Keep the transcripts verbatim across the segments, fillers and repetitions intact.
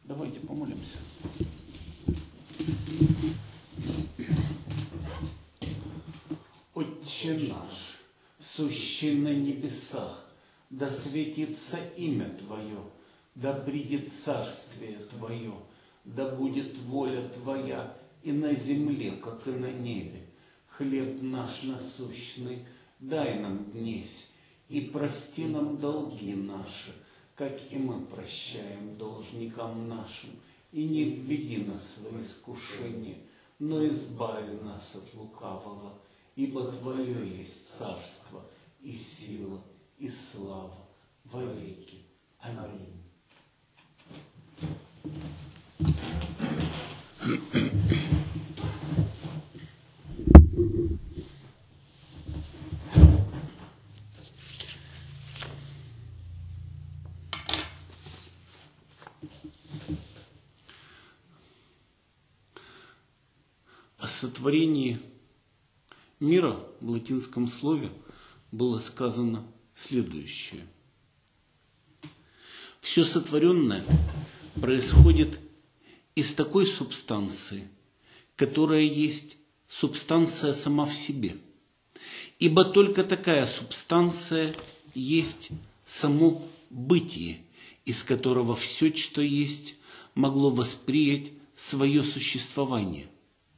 Давайте помолимся. Отче наш, сущий на небесах, да светится имя Твое, да придет царствие Твое, да будет воля Твоя и на земле, как и на небе. Хлеб наш насущный дай нам днесь, и прости нам долги наши, как и мы прощаем должникам нашим, и не введи нас в искушение, но избави нас от лукавого, ибо Твое есть царство, и сила, и слава во веки. Аминь. О сотворении мира в латинском слове было сказано следующее. Все сотворенное происходит из такой субстанции, которая есть субстанция сама в себе. Ибо только такая субстанция есть само бытие, из которого все, что есть, могло воспринять свое существование.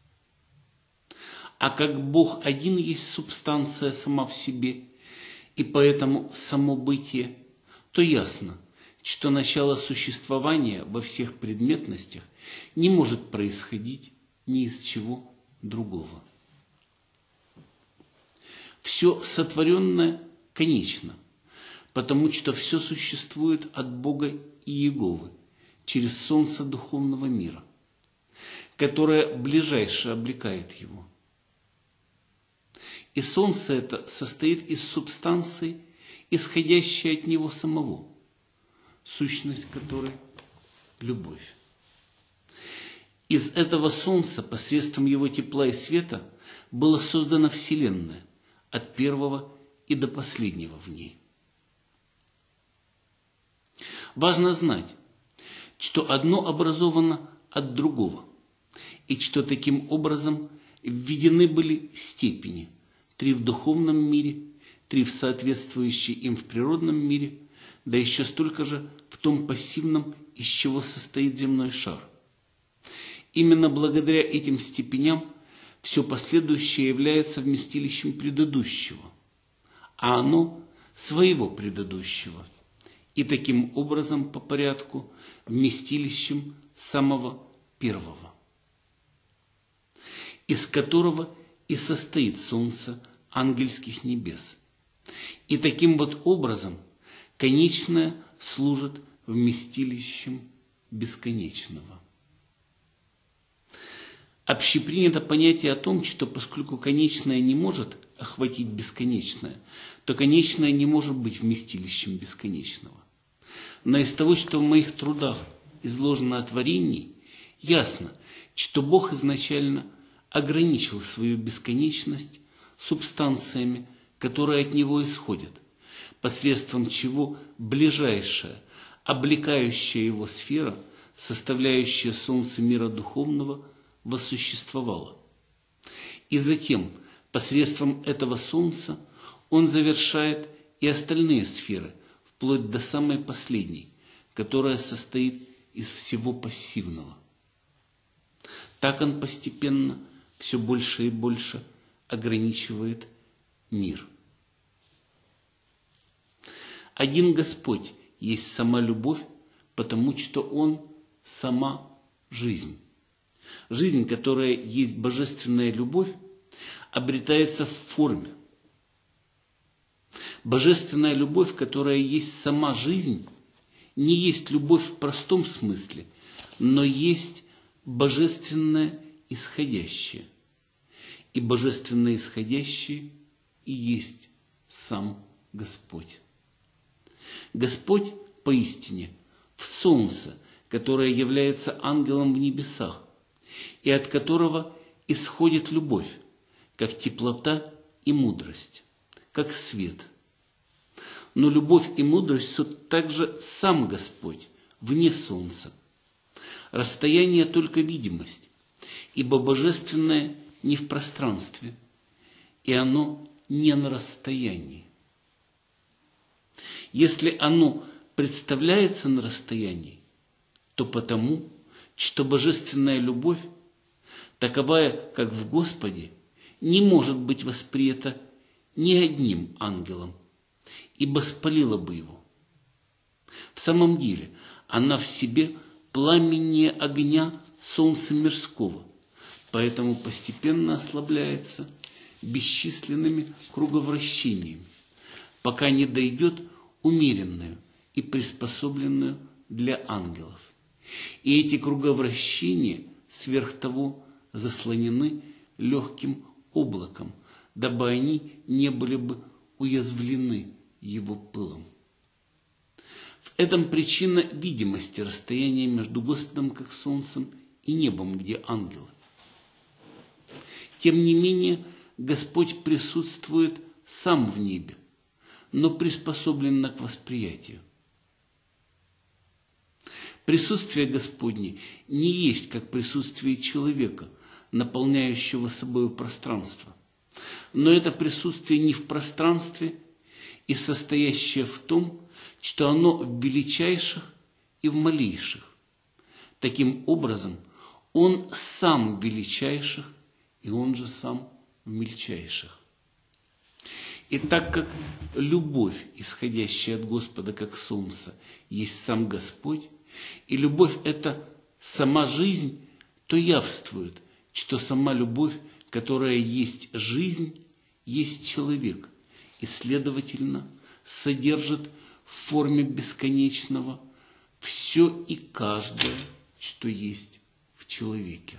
А как Бог один есть субстанция сама в себе, и поэтому само бытие, то ясно, что начало существования во всех предметностях не может происходить ни из чего другого. Все сотворенное конечно, потому что все существует от Бога и Иеговы через солнце духовного мира, которое ближайше облекает его. И солнце это состоит из субстанции, исходящей от него самого, сущность которой – любовь. Из этого солнца посредством его тепла и света была создана Вселенная от первого и до последнего в ней. Важно знать, что одно образовано от другого, и что таким образом введены были степени – три в духовном мире, три в соответствующей им в природном мире, да еще столько же в том пассивном, из чего состоит земной шар. Именно благодаря этим степеням все последующее является вместилищем предыдущего, а оно своего предыдущего, и таким образом по порядку вместилищем самого первого, из которого и состоит солнце ангельских небес. И таким вот образом конечное служит вместилищем бесконечного. Общепринято понятие о том, что поскольку конечное не может охватить бесконечное, то конечное не может быть вместилищем бесконечного. Но из того, что в моих трудах изложено о творении, ясно, что Бог изначально ограничил свою бесконечность субстанциями, которые от Него исходят, посредством чего ближайшая, облекающая Его сфера, составляющая солнце мира духовного, воссуществовала. И затем, посредством этого солнца, Он завершает и остальные сферы, вплоть до самой последней, которая состоит из всего пассивного. Так Он постепенно все больше и больше ограничивает мир. Один Господь есть сама любовь, потому что Он сама жизнь. Жизнь, которая есть божественная любовь, обретается в форме. Божественная любовь, которая есть сама жизнь, не есть любовь в простом смысле, но есть божественное исходящее. И божественное исходящее и есть сам Господь. Господь поистине в солнце, которое является ангелом в небесах, и от которого исходит любовь, как теплота и мудрость, как свет. Но любовь и мудрость суть также сам Господь, вне солнца, Расстояние только видимость, ибо божественное не в пространстве, и оно не на расстоянии. Если оно представляется на расстоянии, то потому, что божественная любовь, таковая, как в Господе, не может быть воспринята ни одним ангелом, ибо спалила бы его. В самом деле, она в себе пламеннее огня солнца мирского, поэтому постепенно ослабляется бесчисленными круговращениями, пока не дойдет умеренную и приспособленную для ангелов. И эти круговращения сверх того заслонены легким облаком, дабы они не были бы уязвлены его пылом. В этом причина видимости расстояния между Господом как солнцем и небом, где ангелы. Тем не менее, Господь присутствует сам в небе, но приспособленно к восприятию. Присутствие Господне не есть как присутствие человека, наполняющего собой пространство, но это присутствие не в пространстве и состоящее в том, что оно в величайших и в малейших. Таким образом, Он сам в величайших, и Он же сам в мельчайших. И так как любовь, исходящая от Господа как солнце, есть сам Господь, и любовь – это сама жизнь, то явствует, что сама любовь, которая есть жизнь, есть человек, и, следовательно, содержит в форме бесконечного все и каждое, что есть в человеке.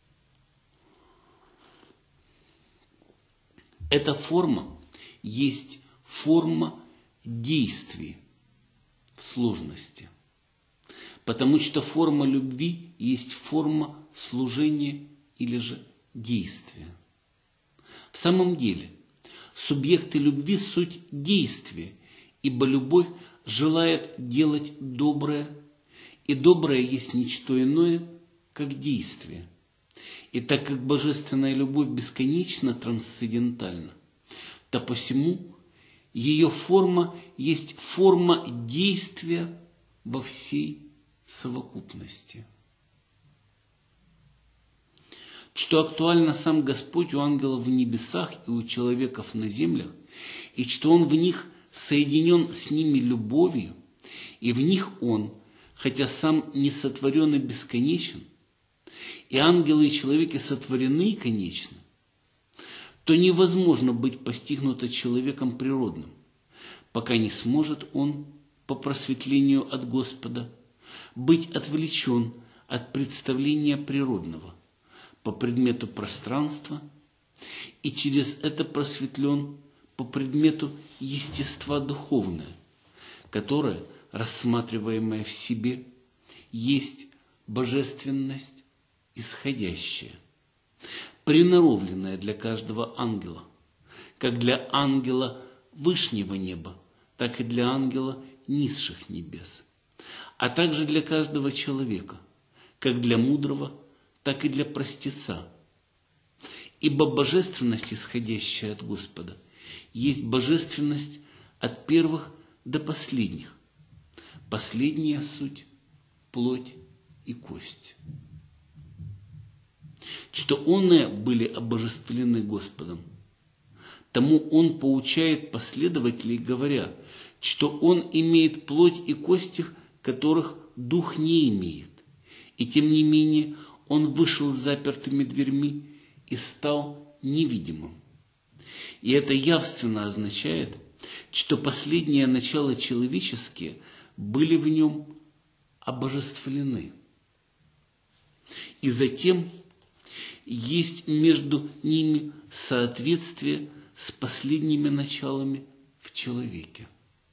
Эта форма есть форма действий в сложности, потому что форма любви есть форма служения или же действия. В самом деле, субъекты любви – суть действия, ибо любовь желает делать доброе, и доброе есть ничто иное, как действие. И так как божественная любовь бесконечно трансцендентальна, то посему ее форма есть форма действия во всей совокупности. Что актуально сам Господь у ангелов в небесах и у человеков на землях, и что Он в них соединен с ними любовью, и в них Он, хотя сам не сотворен и бесконечен, и ангелы и человеки сотворены и конечны, то невозможно быть постигнуто человеком природным, пока не сможет он, по просветлению от Господа, быть отвлечен от представления природного по предмету пространства и через это просветлен по предмету естества духовное, которое, рассматриваемое в себе, есть божественность исходящая, приноровленная для каждого ангела, как для ангела вышнего неба, так и для ангела низших небес, а также для каждого человека, как для мудрого, так и для простеца. Ибо божественность, исходящая от Господа, есть божественность от первых до последних. Последняя суть – плоть и кость. Что оные были обожествлены Господом, тому Он поучает последователей, говоря, что Он имеет плоть и кости, которых дух не имеет, и тем не менее Он вышел с запертыми дверьми и стал невидимым. И это явственно означает, что последние начала человеческие были в Нем обожествлены. И затем есть между ними соответствие с последними началами в человеке.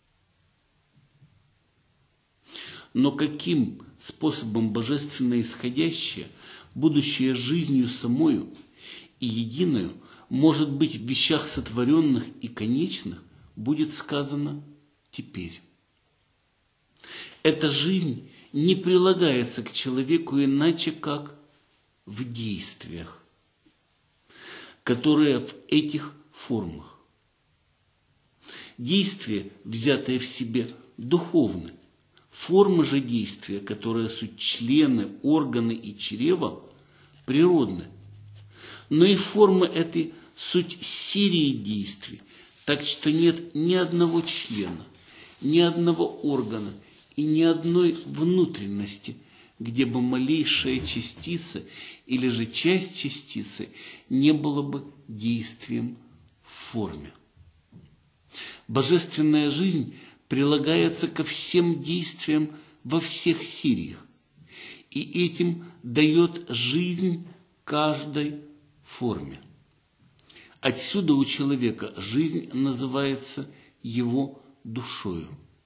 Но каким способом божественно исходящее, будущее жизнью самою и единою, может быть в вещах сотворенных и конечных, будет сказано теперь. Эта жизнь не прилагается к человеку иначе, как в действиях, которые в этих формах. Действия, взятые в себе, духовны. Формы же действия, которые суть члены, органы и чрева, природны. Но и формы этой суть серии действий, так что нет ни одного члена, ни одного органа и ни одной внутренности, где бы малейшая частица или же часть частицы не было бы действием в форме. Божественная жизнь прилагается ко всем действиям во всех сериях, и этим дает жизнь каждой форме. Отсюда у человека жизнь называется его душою.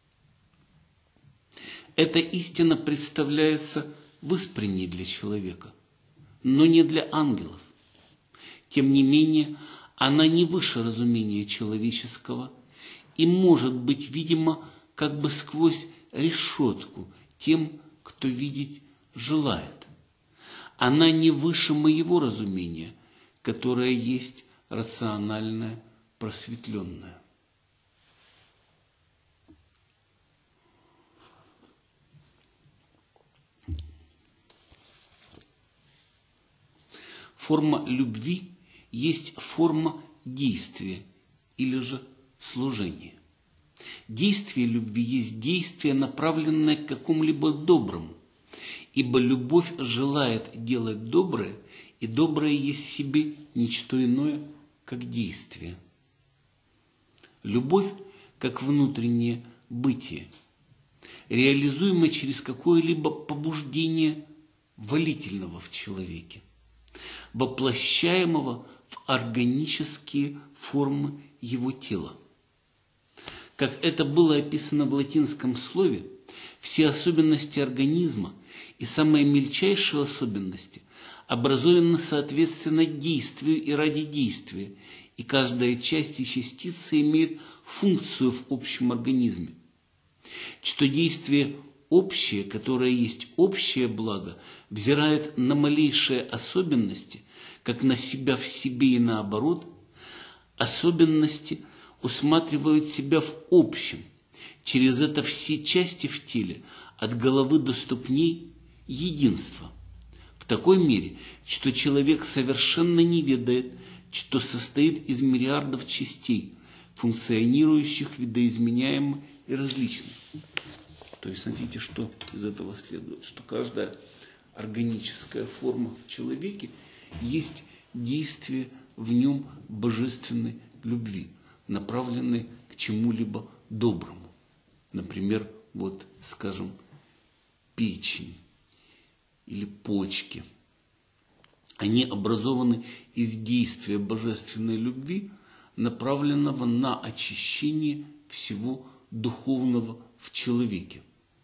Эта истина представляется выспренней для человека, но не для ангелов. Тем не менее, она не выше разумения человеческого и может быть видима как бы сквозь решетку тем, кто видеть желает. Она не выше моего разумения, которое есть рациональное, просветленное. Форма любви есть форма действия или же служения. Действие любви есть действие, направленное к какому-либо доброму, ибо любовь желает делать доброе, и доброе есть в себе ничто иное, как действие. Любовь, как внутреннее бытие, реализуемое через какое-либо побуждение волительного в человеке, воплощаемого в органические формы его тела. Как это было описано в латинском слове, все особенности организма и самые мельчайшие особенности образованы соответственно действию и ради действия, и каждая часть и частица имеет функцию в общем организме. Что действие общее, которое есть общее благо, взирает на малейшие особенности, как на себя в себе и наоборот, особенности усматривают себя в общем. Через это все части в теле, от головы до ступней, единство. В такой мере, что человек совершенно не ведает, что состоит из миллиардов частей, функционирующих видоизменяемо и различно. То есть, смотрите, что из этого следует, что каждая органическая форма в человеке есть действие в нем божественной любви, направленной к чему-либо доброму. Например, вот, скажем, печень или почки. Они образованы из действия божественной любви, направленного на очищение всего духовного в человеке.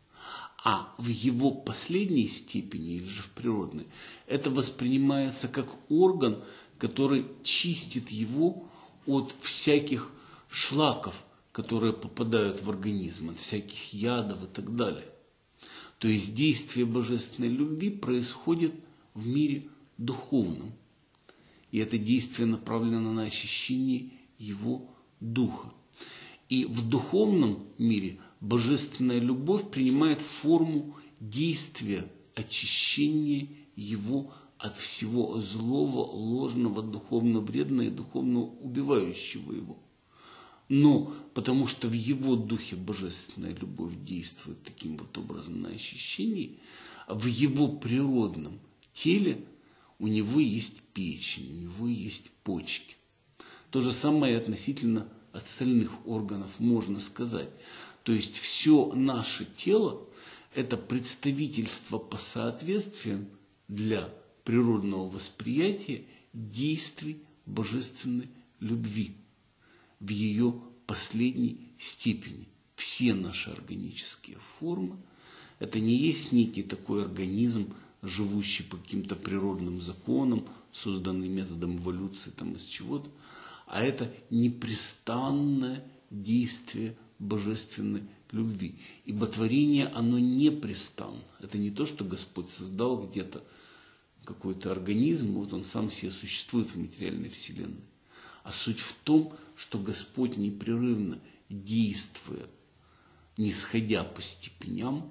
А в его последней степени, или же в природной, это воспринимается как орган, который чистит его от всяких шлаков, которые попадают в организм, от всяких ядов и так далее. То есть действие божественной любви происходит в мире духовном. И это действие направлено на очищение его духа. И в духовном мире божественная любовь принимает форму действия очищения его от всего злого, ложного, духовно вредного и духовно убивающего его. Но потому что в его духе божественная любовь действует таким вот образом на очищении, в его природном теле у него есть печень, у него есть почки. То же самое относительно остальных органов можно сказать. То есть все наше тело – это представительство по соответствиям для природного восприятия действий божественной любви в ее последней степени. Все наши органические формы – это не есть некий такой организм, живущий по каким-то природным законам, созданный методом эволюции там, из чего-то, а это непрестанное действие божественной любви. Ибо творение, оно непрестанно. Это не то, что Господь создал где-то какой-то организм, вот он сам себе существует в материальной вселенной. А суть в том, что Господь непрерывно действует, не сходя по степеням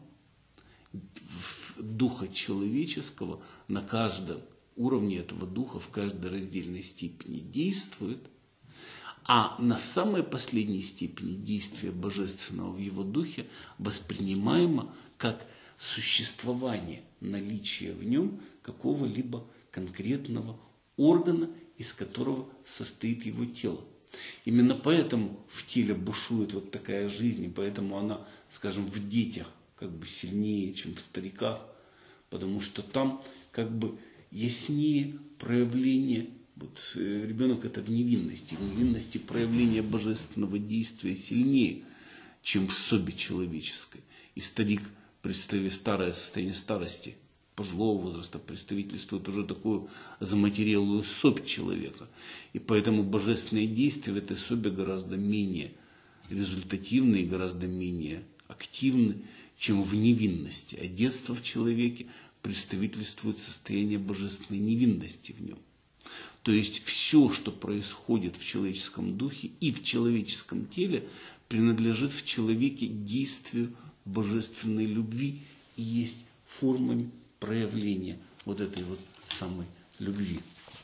духа человеческого, на каждом уровне этого духа, в каждой раздельной степени действует, а на самой последней степени действия божественного в его духе воспринимаемо как существование, наличие в нем какого-либо конкретного органа, из которого состоит его тело. Именно поэтому в теле бушует вот такая жизнь, и поэтому она, скажем, в детях как бы сильнее, чем в стариках, потому что там как бы яснее проявление. Вот ребенок это в невинности, в невинности проявление божественного действия сильнее, чем в собе человеческой. И старик, представив старое состояние старости, пожилого возраста, представительствует уже такую заматерелую собь человека. И поэтому божественные действия в этой собе гораздо менее результативны и гораздо менее активны, чем в невинности. А детство в человеке представительствует состояние божественной невинности в нем. То есть все, что происходит в человеческом духе и в человеческом теле, принадлежит в человеке действию божественной любви и есть формами проявления вот этой вот самой любви.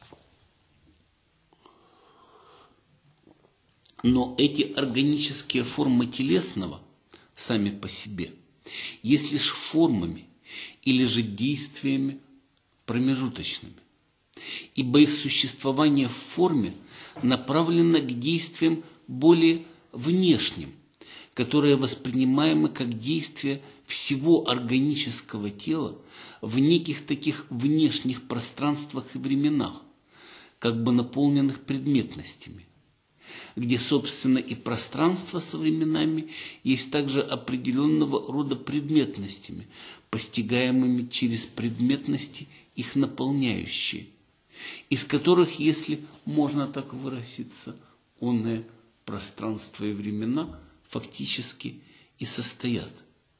Но эти органические формы телесного сами по себе есть лишь формами или же действиями промежуточными, ибо их существование в форме направлено к действиям более внешним, которые воспринимаемы как действия всего органического тела в неких таких внешних пространствах и временах, как бы наполненных предметностями, где, собственно, и пространство со временами есть также определенного рода предметностями, постигаемыми через предметности, их наполняющие, из которых, если можно так выразиться, онное пространство и времена фактически и состоят.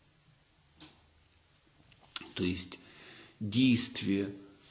То есть действие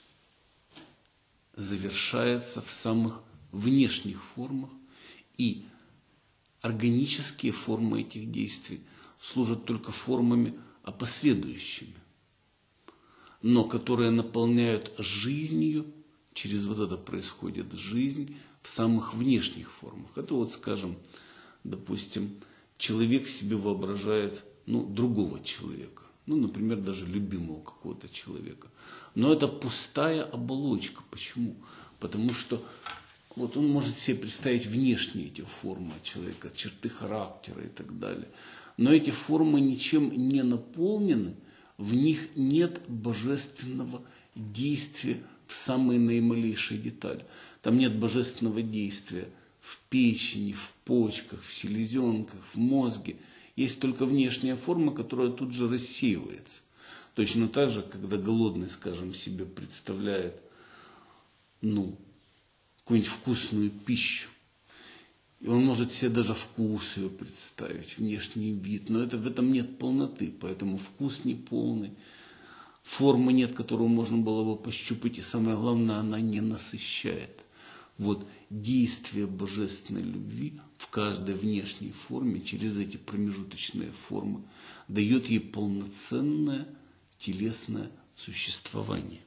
завершается в самых внешних формах, и органические формы этих действий служат только формами опосредующими, но которые наполняют жизнью, через вот это происходит жизнь в самых внешних формах. Это вот, скажем, допустим, человек в себе воображает ну, другого человека, ну, например, даже любимого какого-то человека. Но это пустая оболочка. Почему? Потому что вот он может себе представить внешние эти формы человека, черты характера и так далее. Но эти формы ничем не наполнены, в них нет божественного действия в самые наималейшие детали. Там нет божественного действия в печени, в почках, в селезенках, в мозге. Есть только внешняя форма, которая тут же рассеивается. Точно так же, когда голодный, скажем, себе представляет, ну, какую-нибудь вкусную пищу, и он может себе даже вкус ее представить, внешний вид, но это, в этом нет полноты, поэтому вкус не полный, формы нет, которую можно было бы пощупать, и самое главное, она не насыщает. Вот действие божественной любви в каждой внешней форме, через эти промежуточные формы, дает ей полноценное телесное существование.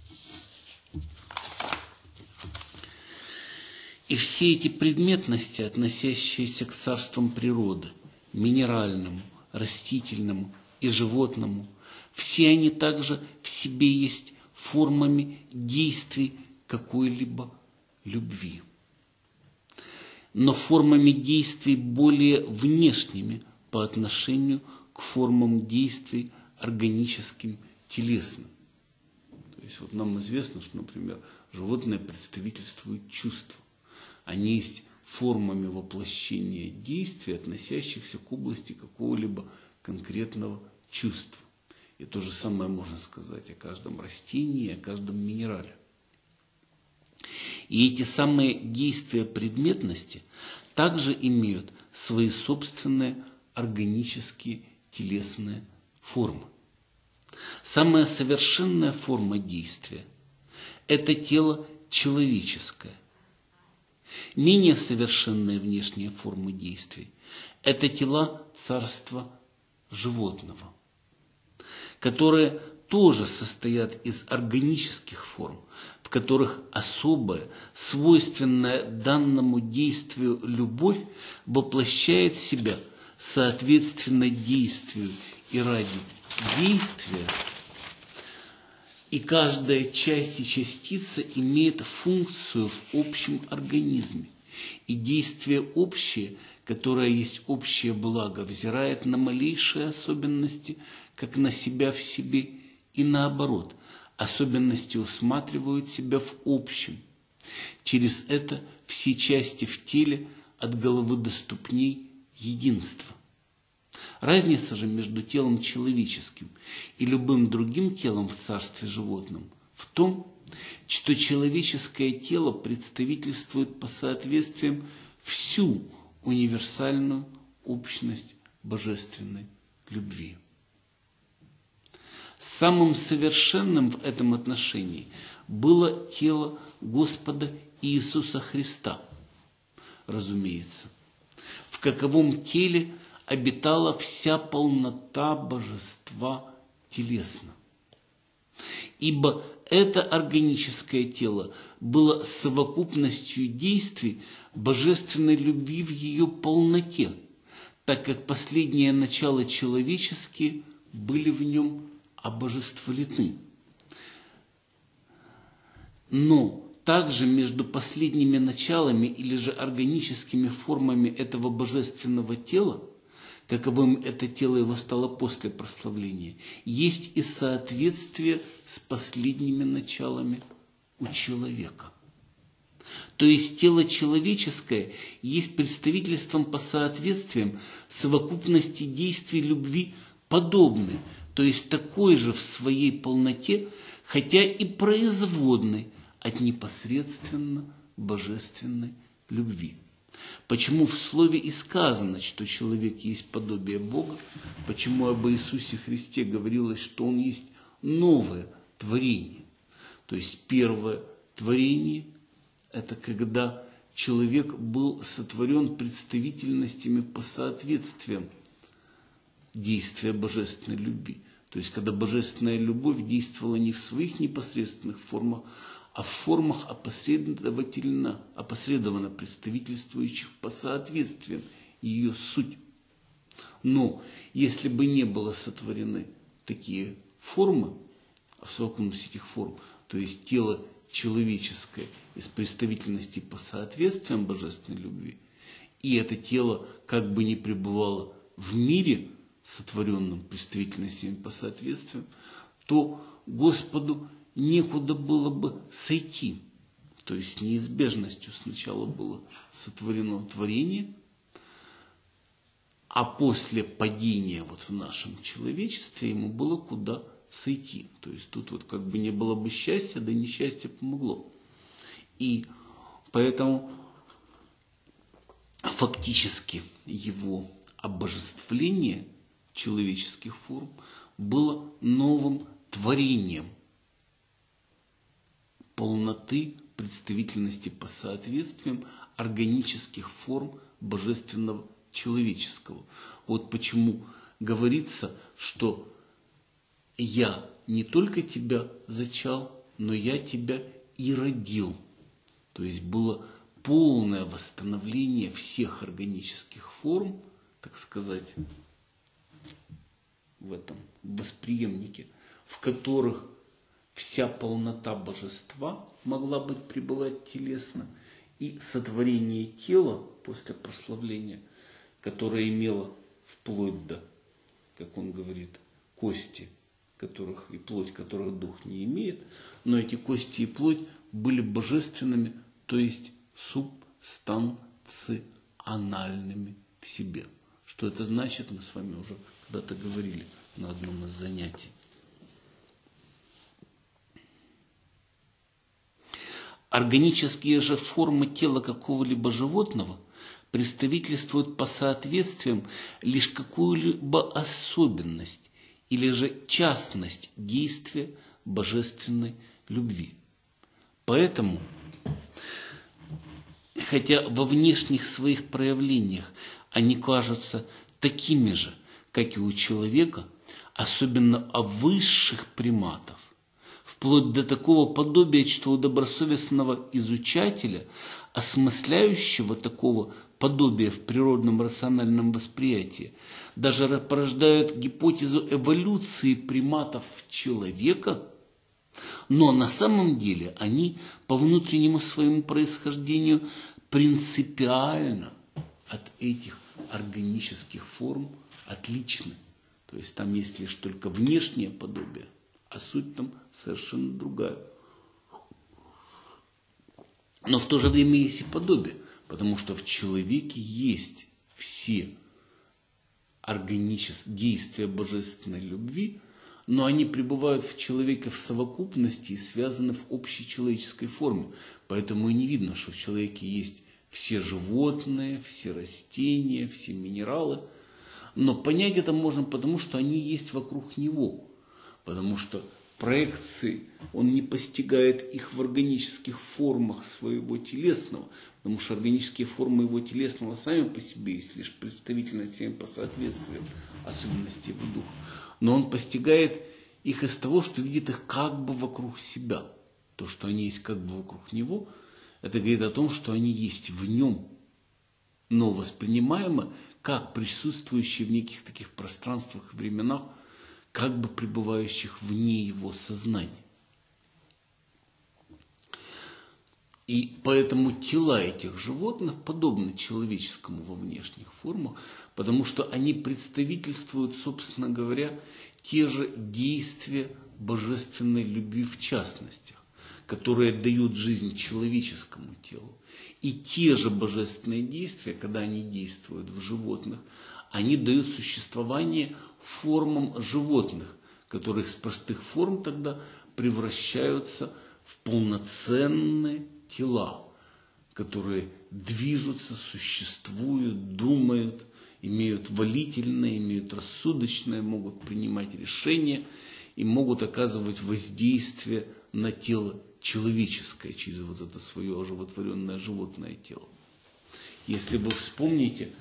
И все эти предметности, относящиеся к царствам природы, минеральному, растительному и животному, все они также в себе есть формами действий какой-либо любви. Но формами действий более внешними по отношению к формам действий органическим, телесным. То есть вот нам известно, что, например, животные представительствуют чувства. Они есть формами воплощения действий, относящихся к области какого-либо конкретного чувства. И то же самое можно сказать о каждом растении, о каждом минерале. И эти самые действия предметности также имеют свои собственные органические телесные формы. Самая совершенная форма действия – это тело человеческое. Менее совершенные внешние формы действий – это тела царства животного, которые тоже состоят из органических форм, в которых особая, свойственная данному действию любовь воплощает себя соответственно действию и ради действия, и каждая часть и частица имеет функцию в общем организме, и действие общее, которое есть общее благо, взирает на малейшие особенности, как на себя в себе, и наоборот, особенности усматривают себя в общем. Через это все части в теле от головы до ступней единство. Разница же между телом человеческим и любым другим телом в царстве животном в том, что человеческое тело представительствует по соответствиям всю универсальную общность божественной любви. Самым совершенным в этом отношении было тело Господа Иисуса Христа, разумеется, в каковом теле обитала вся полнота божества телесно. Ибо это органическое тело было совокупностью действий божественной любви в ее полноте, так как последние начала человеческие были в нем обожествлены. Но также между последними началами или же органическими формами этого божественного тела, каковым это тело его стало после прославления, есть и соответствие с последними началами у человека. То есть тело человеческое есть представительством по соответствиям совокупности действий любви подобной, то есть такой же в своей полноте, хотя и производной от непосредственно божественной любви. Почему в слове и сказано, что человек есть подобие Бога, почему об Иисусе Христе говорилось, что Он есть новое творение. То есть первое творение – это когда человек был сотворен представительностями по соответствиям действия божественной любви. То есть когда божественная любовь действовала не в своих непосредственных формах, а в формах опосредовательно, опосредованно представительствующих по соответствиям ее суть. Но если бы не было сотворены такие формы, в совокупности этих форм, то есть тело человеческое из представительности по соответствиям божественной любви, и это тело как бы не пребывало в мире, сотворенном представительностями по соответствиям, то Господу некуда было бы сойти. То есть неизбежностью сначала было сотворено творение, а после падения вот в нашем человечестве ему было куда сойти. То есть тут вот как бы не было бы счастья, да и несчастье помогло. И поэтому фактически его обожествление человеческих форм было новым творением полноты представительности по соответствиям органических форм божественного человеческого. Вот почему говорится, что я не только тебя зачал, но я тебя и родил. То есть было полное восстановление всех органических форм, так сказать, в этом восприемнике, в которых вся полнота божества могла быть пребывать телесно, и сотворение тела после прославления, которое имело вплоть до, как он говорит, кости, которых и плоть которых дух не имеет, но эти кости и плоть были божественными, то есть субстанциональными в себе. Что это значит, мы с вами уже когда-то говорили на одном из занятий. Органические же формы тела какого-либо животного представительствуют по соответствиям лишь какую-либо особенность или же частность действия божественной любви. Поэтому, хотя во внешних своих проявлениях они кажутся такими же, как и у человека, особенно у высших приматов, вплоть до такого подобия, что у добросовестного изучателя, осмысляющего такого подобия в природном рациональном восприятии, даже порождают гипотезу эволюции приматов в человека, но на самом деле они по внутреннему своему происхождению принципиально от этих органических форм отличны. То есть там есть лишь только внешнее подобие, а суть там совершенно другая. Но в то же время есть и подобие, потому что в человеке есть все органические действия божественной любви, но они пребывают в человеке в совокупности и связаны в общей человеческой форме. Поэтому и не видно, что в человеке есть все животные, все растения, все минералы. Но понять это можно потому, что они есть вокруг него. Потому что проекции, он не постигает их в органических формах своего телесного, потому что органические формы его телесного сами по себе есть лишь представительность по соответствию особенностей его духа. Но он постигает их из того, что видит их как бы вокруг себя. То, что они есть как бы вокруг него, это говорит о том, что они есть в нем, но воспринимаемы как присутствующие в неких таких пространствах и временах, как бы пребывающих вне его сознания. И поэтому тела этих животных подобны человеческому во внешних формах, потому что они представительствуют, собственно говоря, те же действия божественной любви в частностях, которые дают жизнь человеческому телу. И те же божественные действия, когда они действуют в животных, они дают существование формам животных, которые с простых форм тогда превращаются в полноценные тела, которые движутся, существуют, думают, имеют волительное, имеют рассудочное, могут принимать решения и могут оказывать воздействие на тело человеческое через вот это свое оживотворенное животное тело. Если вы вспомните,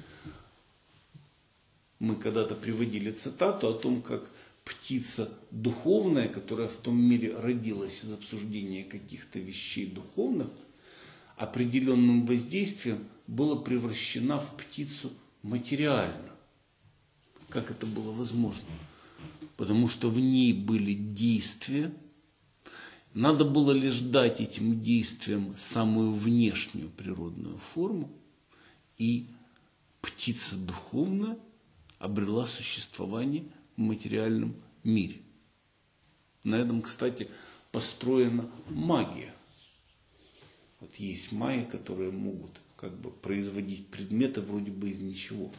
мы когда-то приводили цитату о том, как птица духовная, которая в том мире родилась из обсуждения каких-то вещей духовных, определенным воздействием была превращена в птицу материальную. Как это было возможно? Потому что в ней были действия, надо было лишь дать этим действиям самую внешнюю природную форму, и птица духовная обрела существование в материальном мире. На этом, кстати, построена магия. Вот есть маги, которые могут как бы производить предметы вроде бы из ничего.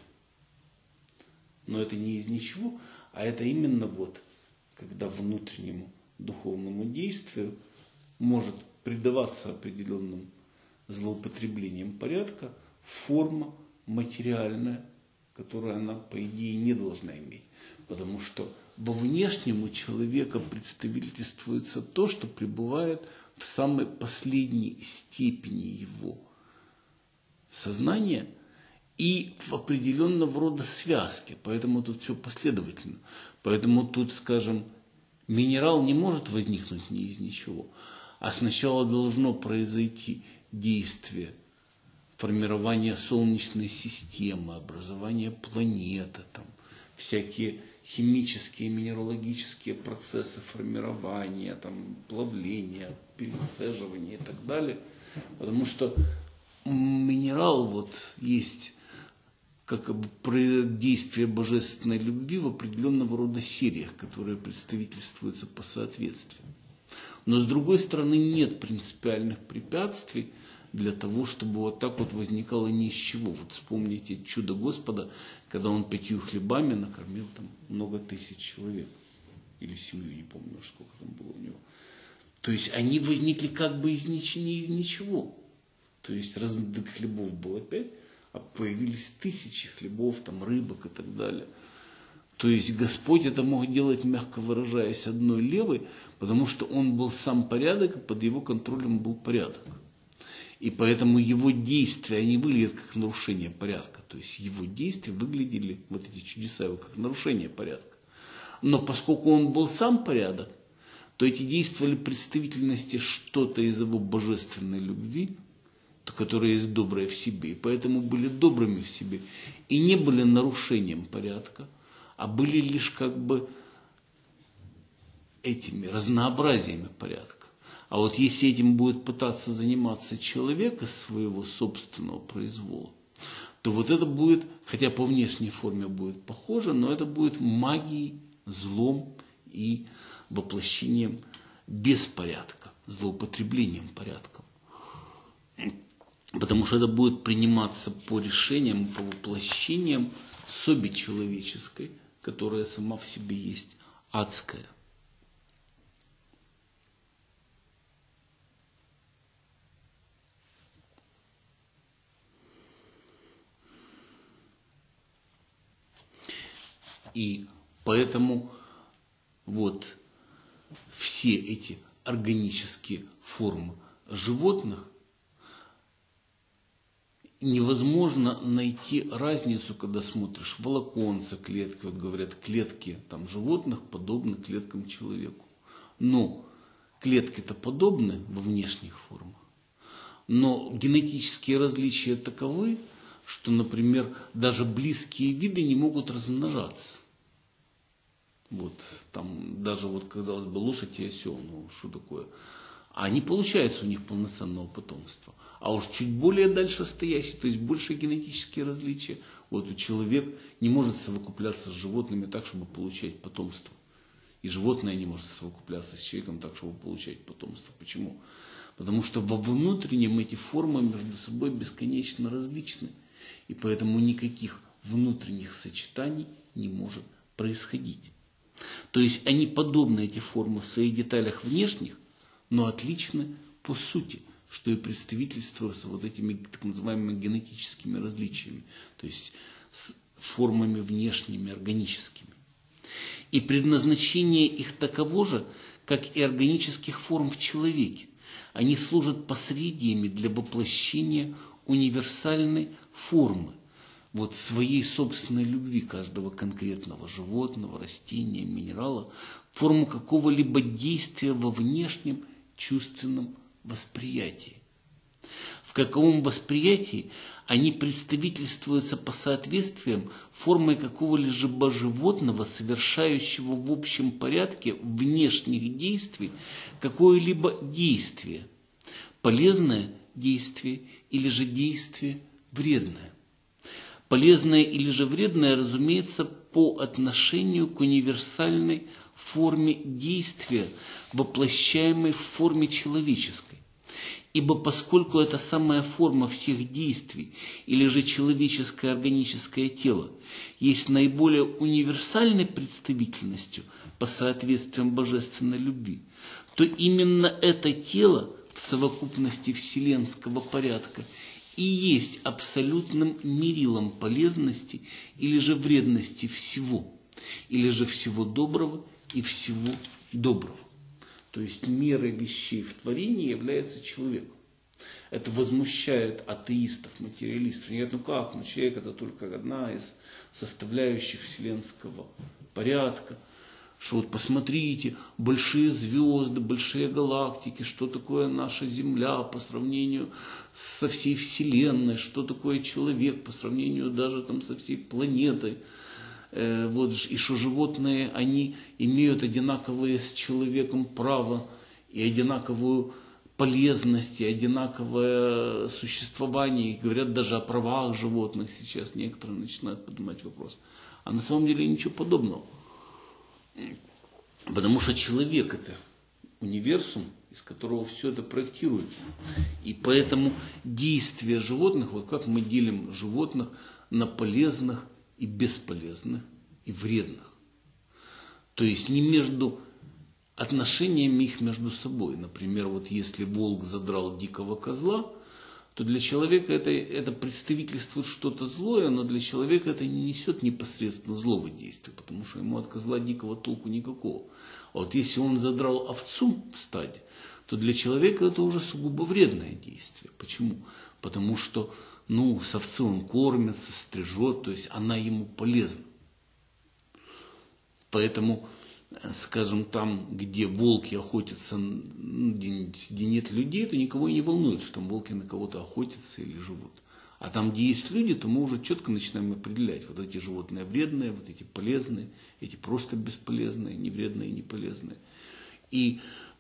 Но это не из ничего, а это именно вот, когда внутреннему духовному действию может придаваться определенным злоупотреблением порядка форма материальная, которую она, по идее, не должна иметь. Потому что во внешнем у человека представительствуется то, что пребывает в самой последней степени его сознания и в определенного рода связке. Поэтому тут все последовательно. Поэтому тут, скажем, минерал не может возникнуть ни из ничего, а сначала должно произойти действие формирования Солнечной системы, образования планеты, там, всякие химические, минералогические процессы формирования, там, плавления, перецеживания и так далее. Потому что минерал вот есть как бы действие божественной любви в определенного рода сериях, которые представительствуются по соответствию. Но с другой стороны нет принципиальных препятствий для того, чтобы вот так вот возникало ни из чего. Вот вспомните чудо Господа, когда он пятью хлебами накормил там много тысяч человек. Или семью, не помню, сколько там было у него. То есть они возникли как бы из ничего, не из ничего. То есть разбитых хлебов было пять, а появились тысячи хлебов, там, рыбок и так далее. То есть Господь это мог делать, мягко выражаясь, одной левой, потому что Он был сам порядок, и под Его контролем был порядок. И поэтому Его действия, они выглядят как нарушение порядка. То есть Его действия выглядели, вот эти чудеса Его, как нарушение порядка. Но поскольку Он был сам порядок, то эти действовали представительности что-то из Его божественной любви, которая есть добрая в себе, и поэтому были добрыми в себе, и не были нарушением порядка, а были лишь как бы этими разнообразиями порядка. А вот если этим будет пытаться заниматься человек из своего собственного произвола, то вот это будет, хотя по внешней форме будет похоже, но это будет магией, злом и воплощением беспорядка, злоупотреблением порядком. Потому что это будет приниматься по решениям, по воплощениям соби человеческой, которая сама в себе есть адская. И поэтому вот все эти органические формы животных невозможно найти разницу, когда смотришь волоконца, клетки, вот говорят, клетки там, животных подобны клеткам человеку. Но клетки-то подобны во внешних формах. Но генетические различия таковы, что, например, даже близкие виды не могут размножаться. Вот там даже, вот, казалось бы, лошадь и осел, ну что такое? А не получается у них полноценного потомства. А уж чуть более дальше стоящие, то есть больше генетические различия. Вот человек не может совокупляться с животными так, чтобы получать потомство. И животное не может совокупляться с человеком так, чтобы получать потомство. Почему? Потому что во внутреннем эти формы между собой бесконечно различны. И поэтому никаких внутренних сочетаний не может происходить. То есть они подобны, эти формы, в своих деталях внешних, но отличны по сути, что и представительствуется вот этими так называемыми генетическими различиями, то есть с формами внешними, органическими. И предназначение их таково же, как и органических форм в человеке. Они служат посредиями для воплощения универсальной формы, вот своей собственной любви каждого конкретного животного, растения, минерала, форму какого-либо действия во внешнем чувственном восприятии. В каковом восприятии они представительствуются по соответствиям формой какого-либо животного, совершающего в общем порядке внешних действий какое-либо действие, полезное действие или же действие вредное. Полезное или же вредное, разумеется, по отношению к универсальной форме действия, воплощаемой в форме человеческой. Ибо поскольку эта самая форма всех действий, или же человеческое органическое тело, есть наиболее универсальной представительностью по соответствиям божественной любви, то именно это тело в совокупности вселенского порядка и есть абсолютным мерилом полезности или же вредности всего, или же всего доброго и всего доброго. То есть мерой вещей в творении является человек. Это возмущает атеистов, материалистов. Они говорят, ну как, ну человек это только одна из составляющих вселенского порядка. Что вот посмотрите, большие звезды, большие галактики, что такое наша Земля по сравнению со всей Вселенной, что такое человек по сравнению даже там со всей планетой. Э, вот, и что животные, они имеют одинаковое с человеком право и одинаковую полезность, и одинаковое существование. И говорят даже о правах животных сейчас. Некоторые начинают поднимать вопрос. А на самом деле ничего подобного. Потому что человек это универсум, из которого все это проектируется. И поэтому действия животных, вот как мы делим животных на полезных и бесполезных, и вредных. То есть не между отношениями их между собой. Например, вот если волк задрал дикого козла, то для человека это, это представительствует что-то злое, но для человека это не несет непосредственно злого действия, потому что ему от козла дикого толку никакого. А вот если он задрал овцу в стаде, то для человека это уже сугубо вредное действие. Почему? Потому что ну, с овцой он кормится, стрижет, то есть она ему полезна. Поэтому, скажем, там, где волки охотятся, где, где нет людей, то никого и не волнует, что там волки на кого-то охотятся или живут. А там, где есть люди, то мы уже четко начинаем определять, вот эти животные вредные, вот эти полезные, эти просто бесполезные, не вредные, не полезные. И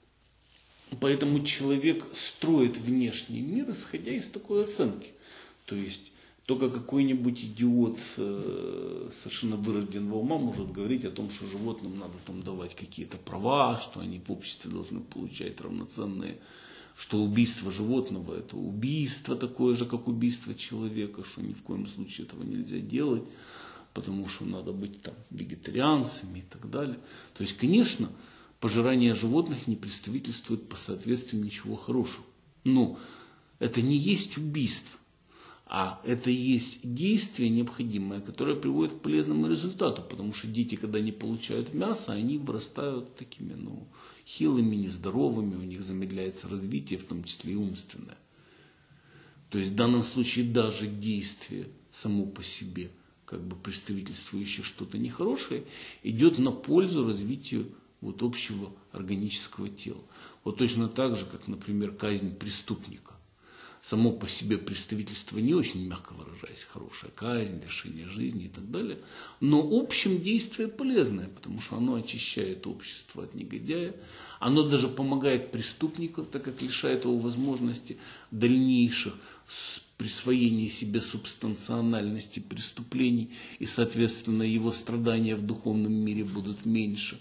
поэтому человек строит внешний мир, исходя из такой оценки. То есть только какой-нибудь идиот э, совершенно вырожденного ума может говорить о том, что животным надо там давать какие-то права, что они в обществе должны получать равноценные, что убийство животного это убийство такое же, как убийство человека, что ни в коем случае этого нельзя делать, потому что надо быть там вегетарианцами и так далее. То есть, конечно, пожирание животных не представительствует по соответствию ничего хорошего. Но это не есть убийство. А это и есть действие необходимое, которое приводит к полезному результату. Потому что дети, когда не получают мясо, они вырастают такими ну, хилыми, нездоровыми, у них замедляется развитие, в том числе и умственное. То есть в данном случае даже действие само по себе, как бы представительствующее что-то нехорошее, идет на пользу развитию вот, общего органического тела. Вот точно так же, как, например, казнь преступника. Само по себе представительство не очень, мягко выражаясь, хорошая казнь, лишение жизни и так далее. Но общем действие полезное, потому что оно очищает общество от негодяя. Оно даже помогает преступнику, так как лишает его возможности дальнейших присвоения себе субстанциональности преступлений. И, соответственно, его страдания в духовном мире будут меньше.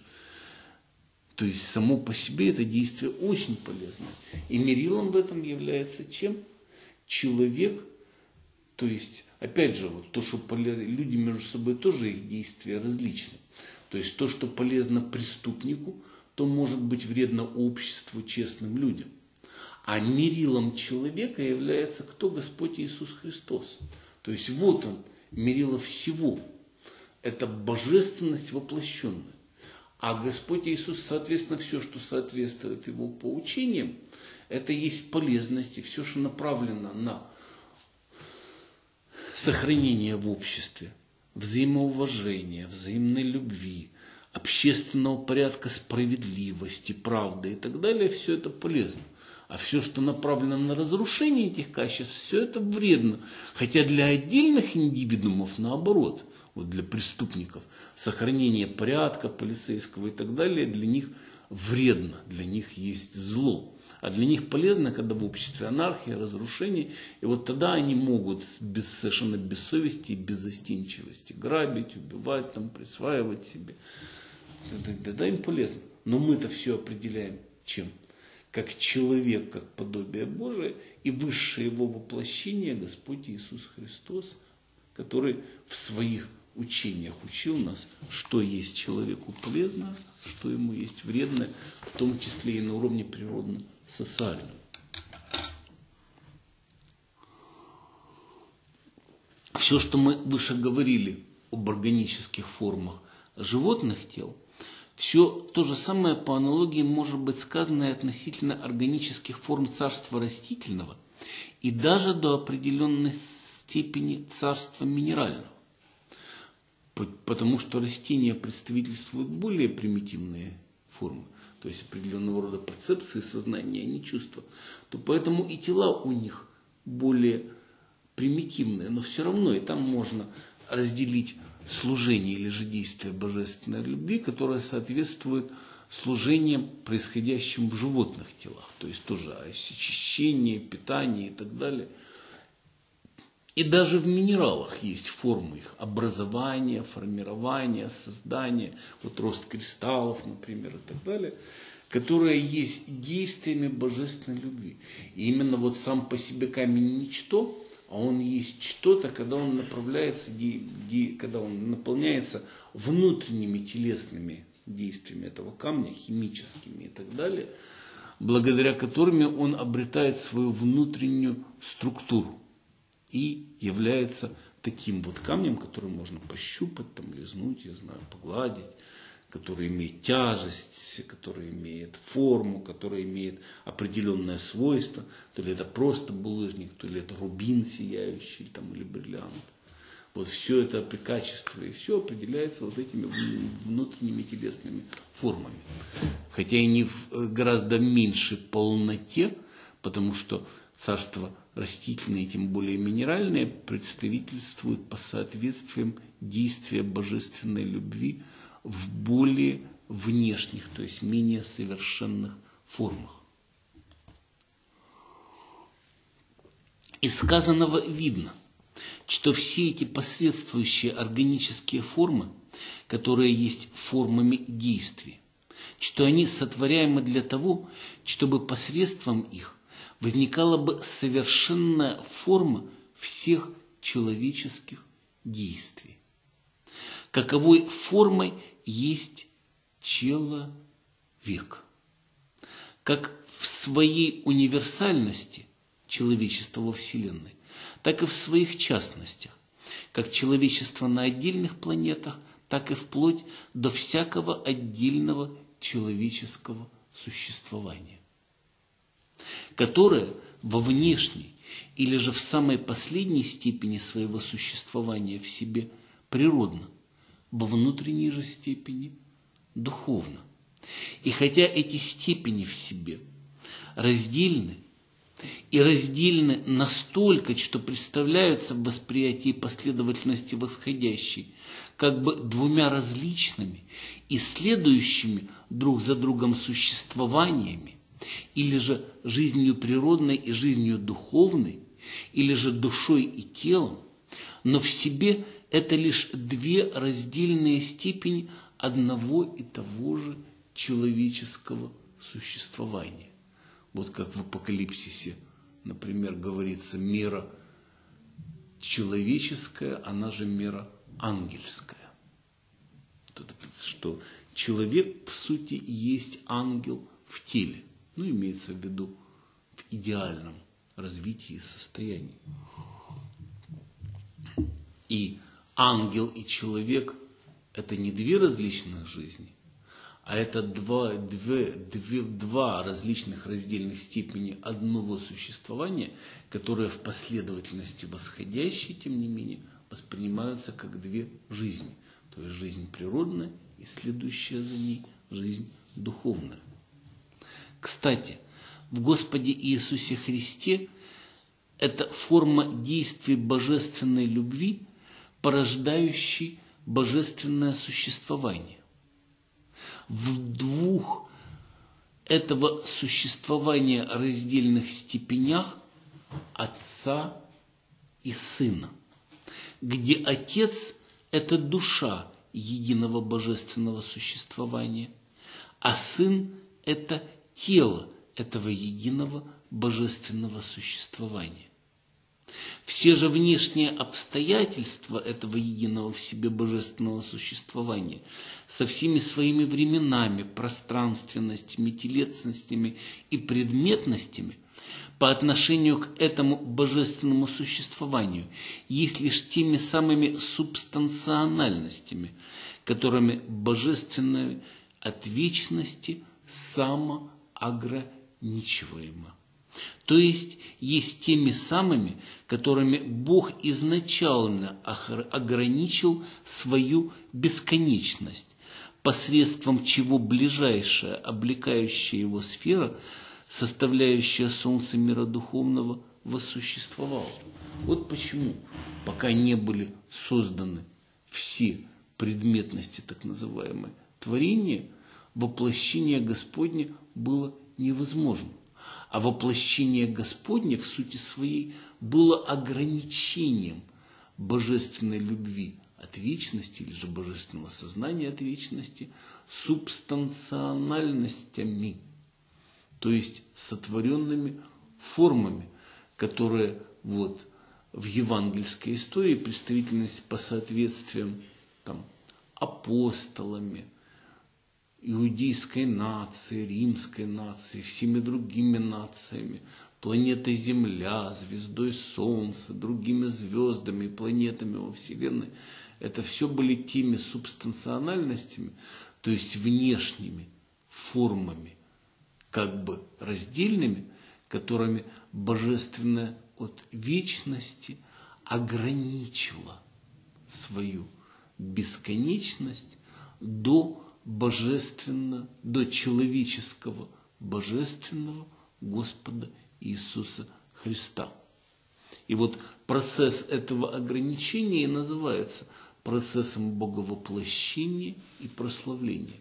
То есть само по себе это действие очень полезное. И мерилом в этом является чем? Человек, то есть, опять же, вот то, что полезно, люди между собой тоже их действия различны. То есть то, что полезно преступнику, то может быть вредно обществу, честным людям. А мерилом человека является кто? Господь Иисус Христос. То есть вот он, мерило всего. Это божественность воплощенная. А Господь Иисус, соответственно, все, что соответствует Его поучениям, это есть полезность, и все, что направлено на сохранение в обществе, взаимоуважения, взаимной любви, общественного порядка, справедливости, правды и так далее, все это полезно. А все, что направлено на разрушение этих качеств, все это вредно. Хотя для отдельных индивидуумов, наоборот, вот для преступников, сохранение порядка полицейского и так далее, для них вредно, для них есть зло. А для них полезно, когда в обществе анархия, разрушение, и вот тогда они могут без, совершенно без совести и без застенчивости грабить, убивать, там, присваивать себе. Тогда им полезно. Но мы-то все определяем чем? Как человек, как подобие Божие, и высшее его воплощение Господь Иисус Христос, который в своих учениях учил нас, что есть человеку полезно, что ему есть вредно, в том числе и на уровне природно-социальном. Все, что мы выше говорили об органических формах животных тел, все то же самое по аналогии может быть сказано и относительно органических форм царства растительного и даже до определенной степени царства минерального. Потому что растения представительствуют более примитивные формы, то есть определенного рода перцепции, сознания, а не чувства. То поэтому и тела у них более примитивные, но все равно и там можно разделить служение или же действие божественной любви, которое соответствует служениям, происходящим в животных телах. То есть тоже очищение, питание и так далее. И даже в минералах есть формы их образования, формирования, создания, вот рост кристаллов, например, и так далее, которые есть действиями божественной любви. И именно вот сам по себе камень ничто, а он есть что-то, когда он направляется, когда он наполняется внутренними телесными действиями этого камня, химическими и так далее, благодаря которым он обретает свою внутреннюю структуру и является таким вот камнем, который можно пощупать, там, лизнуть, я знаю, погладить, который имеет тяжесть, который имеет форму, который имеет определенное свойство. То ли это просто булыжник, то ли это рубин сияющий там, или бриллиант. Вот все это качество, и все определяется вот этими внутренними телесными формами. Хотя и не в гораздо меньшей полноте, потому что царство растительное, тем более минеральное, представительствует по соответствиям действия божественной любви в более внешних, то есть менее совершенных формах. Из сказанного видно, что все эти посредствующие органические формы, которые есть формами действия, что они сотворяемы для того, чтобы посредством их возникала бы совершенная форма всех человеческих действий. Каковой формой есть человек, как в своей универсальности человечества во Вселенной, так и в своих частностях, как человечество на отдельных планетах, так и вплоть до всякого отдельного человеческого существования, которое во внешней или же в самой последней степени своего существования в себе природно, во внутренней же степени духовно. И хотя эти степени в себе раздельны, и раздельны настолько, что представляются в восприятии последовательности восходящей как бы двумя различными и следующими друг за другом существованиями, или же жизнью природной и жизнью духовной, или же душой и телом, но в себе это лишь две раздельные степени одного и того же человеческого существования. Вот как в Апокалипсисе, например, говорится, мера человеческая, она же мера ангельская. Что человек, в сути, есть ангел в теле. Ну, имеется в виду в идеальном развитии и состоянии. И ангел и человек – это не две различных жизни, а это два, две, две, два различных раздельных степени одного существования, которые в последовательности восходящей, тем не менее, воспринимаются как две жизни. То есть жизнь природная и следующая за ней жизнь духовная. Кстати, в Господе Иисусе Христе это форма действий божественной любви, порождающей божественное существование. В двух этого существования раздельных степенях Отца и Сына, где Отец – это душа единого божественного существования, а Сын – это тело этого единого божественного существования. Все же внешние обстоятельства этого единого в себе божественного существования со всеми своими временами, пространственностями, телесностями и предметностями по отношению к этому божественному существованию есть лишь теми самыми субстанциональностями, которыми божественное от вечности самоограничиваемо. То есть, есть теми самыми, которыми Бог изначально ограничил свою бесконечность, посредством чего ближайшая, облекающая его сфера, составляющая солнце мира духовного, воссуществовала. Вот почему, пока не были созданы все предметности, так называемые, творения, воплощение Господне было невозможно. А воплощение Господне в сути своей было ограничением божественной любви от вечности, или же божественного сознания от вечности, субстанциональностями, то есть сотворенными формами, которые вот в евангельской истории представительность по соответствиям там, апостолами, иудейской нации, римской нации, всеми другими нациями, планетой Земля, звездой Солнца, другими звездами, планетами во Вселенной. Это все были теми субстанциональностями, то есть внешними формами, как бы раздельными, которыми божественное от вечности ограничило свою бесконечность до божественного, до человеческого божественного Господа Иисуса Христа. И вот процесс этого ограничения и называется процессом боговоплощения и прославления.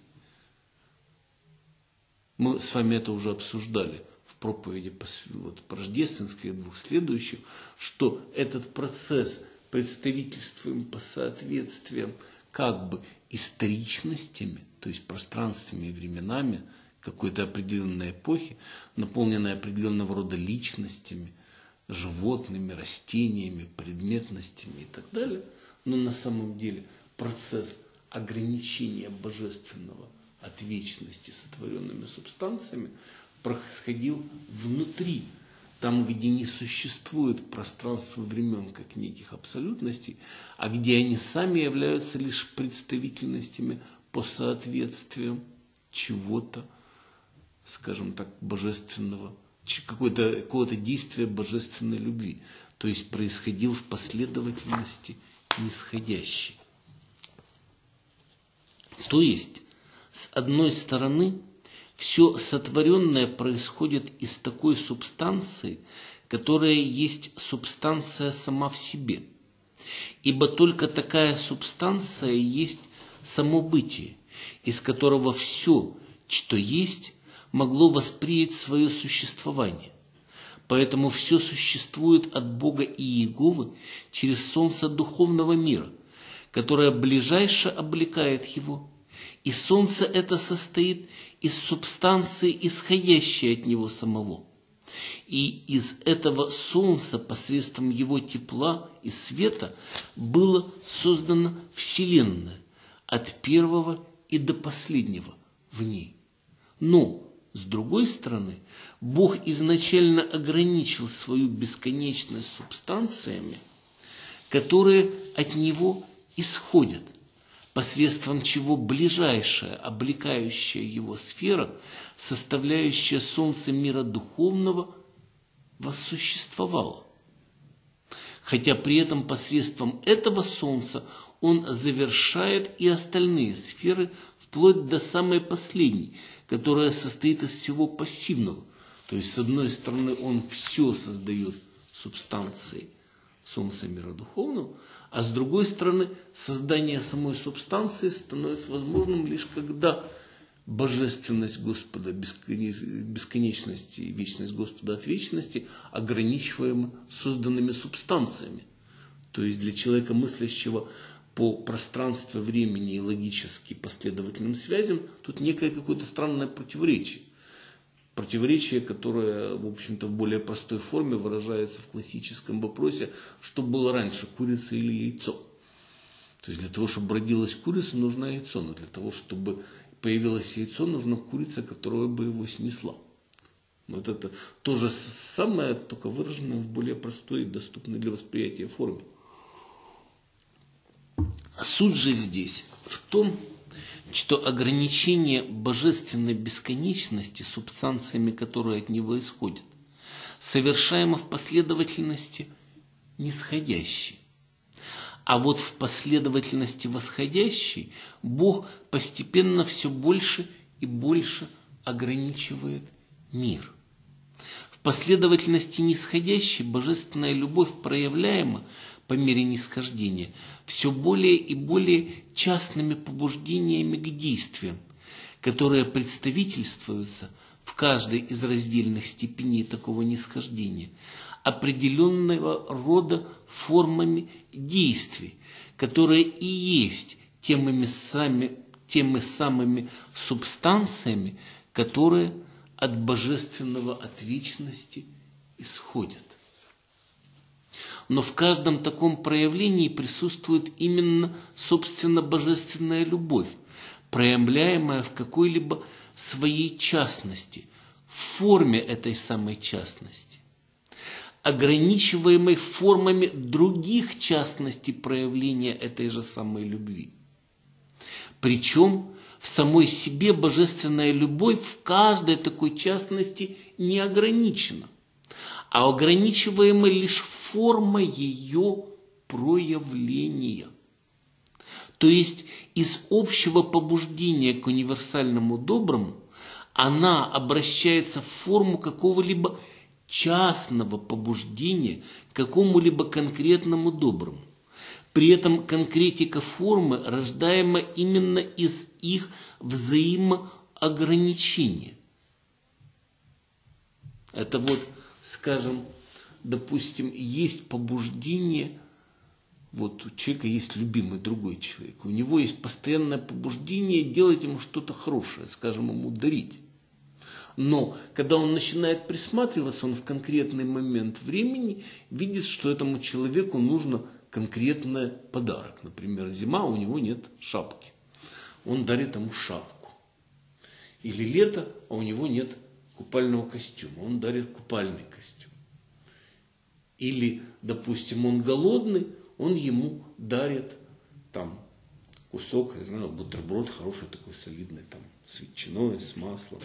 Мы с вами это уже обсуждали в проповеди вот, рождественской и двух следующих, что этот процесс представительствуем по соответствиям как бы историчностями, то есть пространствами и временами какой-то определенной эпохи, наполненной определенного рода личностями, животными, растениями, предметностями и так далее. Но на самом деле процесс ограничения божественного от вечности сотворенными субстанциями происходил внутри, там, где не существует пространства времен как неких абсолютностей, а где они сами являются лишь представительностями по соответствию чего-то, скажем так, божественного, какое-то, какое-то действие божественной любви. То есть происходил в последовательности нисходящей. То есть, с одной стороны, все сотворенное происходит из такой субстанции, которая есть субстанция сама в себе. Ибо только такая субстанция есть само бытие, из которого все, что есть, могло воспринять свое существование. Поэтому все существует от Бога и Иеговы через солнце духовного мира, которое ближайше облекает его. И солнце это состоит из субстанции, исходящей от него самого. И из этого солнца посредством его тепла и света было создана Вселенная от первого и до последнего в ней. Но, с другой стороны, Бог изначально ограничил свою бесконечность субстанциями, которые от него исходят, посредством чего ближайшая, облекающая его сфера, составляющая солнце мира духовного, воссуществовала. Хотя при этом посредством этого солнца он завершает и остальные сферы, вплоть до самой последней, которая состоит из всего пассивного. То есть, с одной стороны, он все создает субстанцией солнца мира духовного, а с другой стороны, создание самой субстанции становится возможным лишь когда божественность Господа, бесконечность и вечность Господа от вечности ограничиваема созданными субстанциями. То есть для человека, мыслящего по пространству, времени и логически последовательным связям, тут некое какое-то странное противоречие. Противоречие, которое, в общем-то, в более простой форме выражается в классическом вопросе, что было раньше, курица или яйцо. То есть для того, чтобы родилась курица, нужно яйцо, но для того, чтобы появилось яйцо, нужна курица, которая бы его снесла. Вот это то же самое, только выраженное в более простой и доступной для восприятия форме. Суть же здесь в том, что ограничение божественной бесконечности субстанциями, которые от него исходят, совершаемо в последовательности нисходящей. А вот в последовательности восходящей Бог постепенно все больше и больше ограничивает мир. В последовательности нисходящей божественная любовь проявляема по мере нисхождения все более и более частными побуждениями к действиям, которые представительствуются в каждой из раздельных степеней такого нисхождения определенного рода формами действий, которые и есть теми, сами, теми самыми субстанциями, которые от божественного, от вечности исходят. Но в каждом таком проявлении присутствует именно, собственно, божественная любовь, проявляемое в какой-либо своей частности, в форме этой самой частности, ограничиваемой формами других частностей проявления этой же самой любви. Причем в самой себе божественная любовь в каждой такой частности не ограничена, а ограничиваема лишь форма ее проявления. То есть из общего побуждения к универсальному доброму она обращается в форму какого-либо частного побуждения к какому-либо конкретному доброму. При этом конкретика формы рождаема именно из их взаимоограничения. Это вот, скажем, допустим, есть побуждение, вот у человека есть любимый другой человек, у него есть постоянное побуждение делать ему что-то хорошее, скажем, ему дарить. Но когда он начинает присматриваться, он в конкретный момент времени видит, что этому человеку нужно конкретный подарок. Например, зима, у него нет шапки. Он дарит ему шапку. Или лето, а у него нет купального костюма. Он дарит купальный костюм. Или, допустим, он голодный, он ему дарит там кусок, я знаю, бутерброд хороший, такой солидный, там, с ветчиной, с маслом.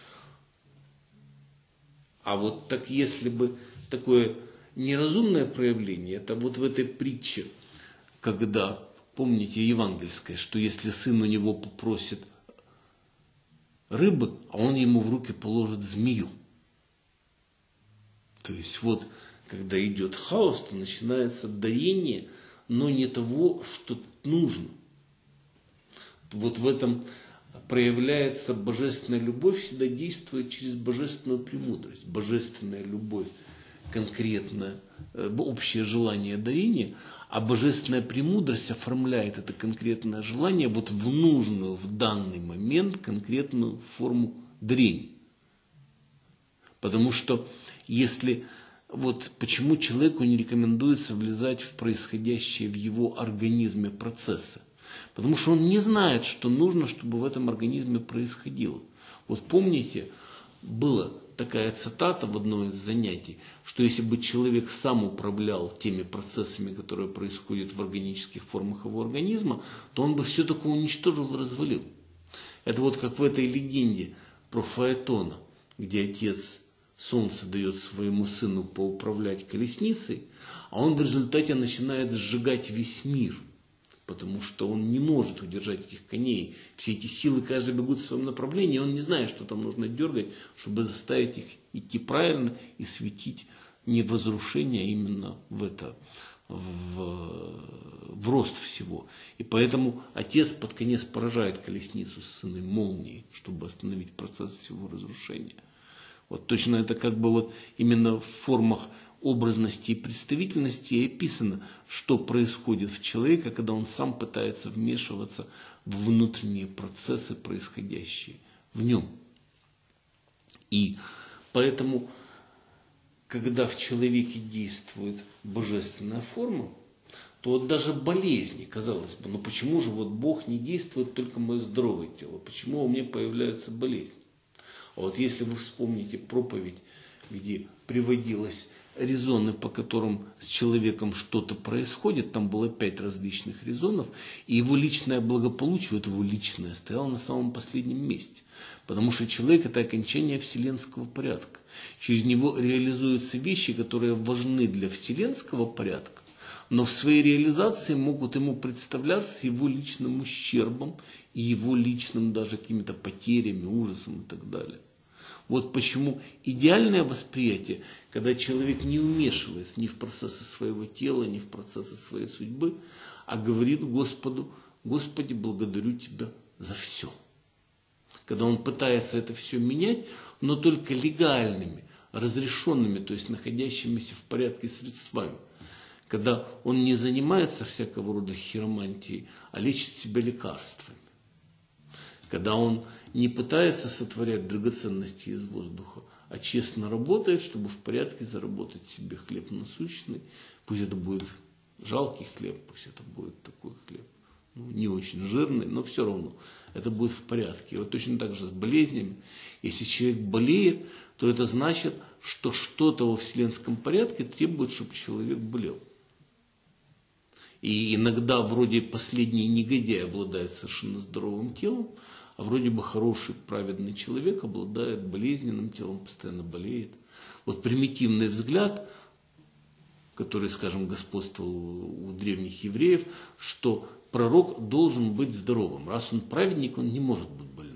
А вот так если бы такое неразумное проявление, это вот в этой притче, когда, помните, евангельское, что если сын у него попросит рыбы, а он ему в руки положит змею. То есть вот, когда идет хаос, то начинается дарение, но не того, что нужно. Вот в этом проявляется божественная любовь, всегда действует через божественную премудрость. Божественная любовь, конкретное общее желание дарения, а божественная премудрость оформляет это конкретное желание вот в нужную в данный момент конкретную форму дарения. Потому что если вот почему человеку не рекомендуется влезать в происходящие в его организме процессы? Потому что он не знает, что нужно, чтобы в этом организме происходило. Вот помните, была такая цитата в одном из занятий, что если бы человек сам управлял теми процессами, которые происходят в органических формах его организма, то он бы все такое уничтожил и развалил. Это вот как в этой легенде про Фаэтона, где отец Солнце дает своему сыну поуправлять колесницей, а он в результате начинает сжигать весь мир, потому что он не может удержать этих коней. Все эти силы, каждый бегут в своем направлении, и он не знает, что там нужно дергать, чтобы заставить их идти правильно и светить не в разрушение, а именно в это, в, в рост всего. И поэтому отец под конец поражает колесницу с сыном молнией, чтобы остановить процесс всего разрушения. Вот точно это как бы вот именно в формах образности и представительности и описано, что происходит в человеке, когда он сам пытается вмешиваться в внутренние процессы, происходящие в нем. И поэтому, когда в человеке действует божественная форма, то вот даже болезни, казалось бы, ну почему же вот Бог не действует только мое здоровое тело, почему у меня появляются болезни? А вот если вы вспомните проповедь, где приводилось резоны, по которым с человеком что-то происходит, там было пять различных резонов, и его личное благополучие, вот его личное, стояло на самом последнем месте. Потому что человек – это окончание вселенского порядка. Через него реализуются вещи, которые важны для вселенского порядка, но в своей реализации могут ему представляться его личным ущербом и его личным даже какими-то потерями, ужасом и так далее. Вот почему идеальное восприятие, когда человек не вмешивается ни в процессы своего тела, ни в процессы своей судьбы, а говорит Господу: Господи, благодарю Тебя за все. Когда он пытается это все менять, но только легальными, разрешенными, то есть находящимися в порядке средствами. Когда он не занимается всякого рода хиромантией, а лечит себя лекарствами. Когда он не пытается сотворять драгоценности из воздуха, а честно работает, чтобы в порядке заработать себе хлеб насущный. Пусть это будет жалкий хлеб, пусть это будет такой хлеб. ну, не очень жирный, но все равно это будет в порядке. И вот точно так же с болезнями. Если человек болеет, то это значит, что что-то во вселенском порядке требует, чтобы человек болел. И иногда вроде последний негодяй обладает совершенно здоровым телом, а вроде бы хороший, праведный человек обладает болезненным телом, постоянно болеет. Вот примитивный взгляд, который, скажем, господствовал у древних евреев, что пророк должен быть здоровым. Раз он праведник, он не может быть больным.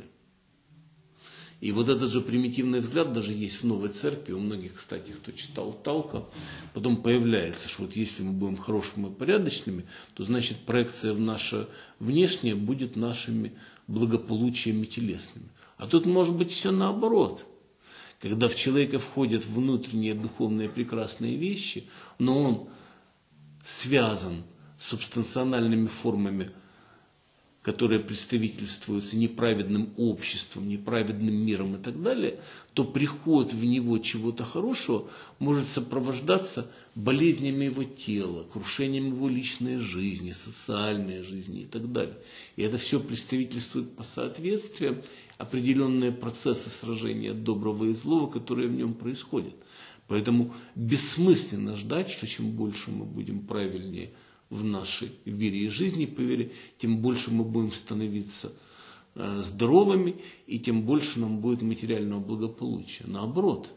И вот этот же примитивный взгляд даже есть в Новой Церкви. У многих, кстати, кто читал Талка, потом появляется, что вот если мы будем хорошими и порядочными, то значит проекция в наше внешнее будет нашими благополучиями телесными. А тут может быть все наоборот. Когда в человека входят внутренние духовные прекрасные вещи, но он связан с субстанциональными формами, которые представительствуются неправедным обществом, неправедным миром и так далее, то приход в него чего-то хорошего может сопровождаться болезнями его тела, крушением его личной жизни, социальной жизни и так далее. И это все представительствует по соответствию определенные процессы сражения доброго и злого, которые в нем происходят. Поэтому бессмысленно ждать, что чем больше мы будем правильнее в нашей вере и жизни, по вере, тем больше мы будем становиться э, здоровыми, и тем больше нам будет материального благополучия. Наоборот,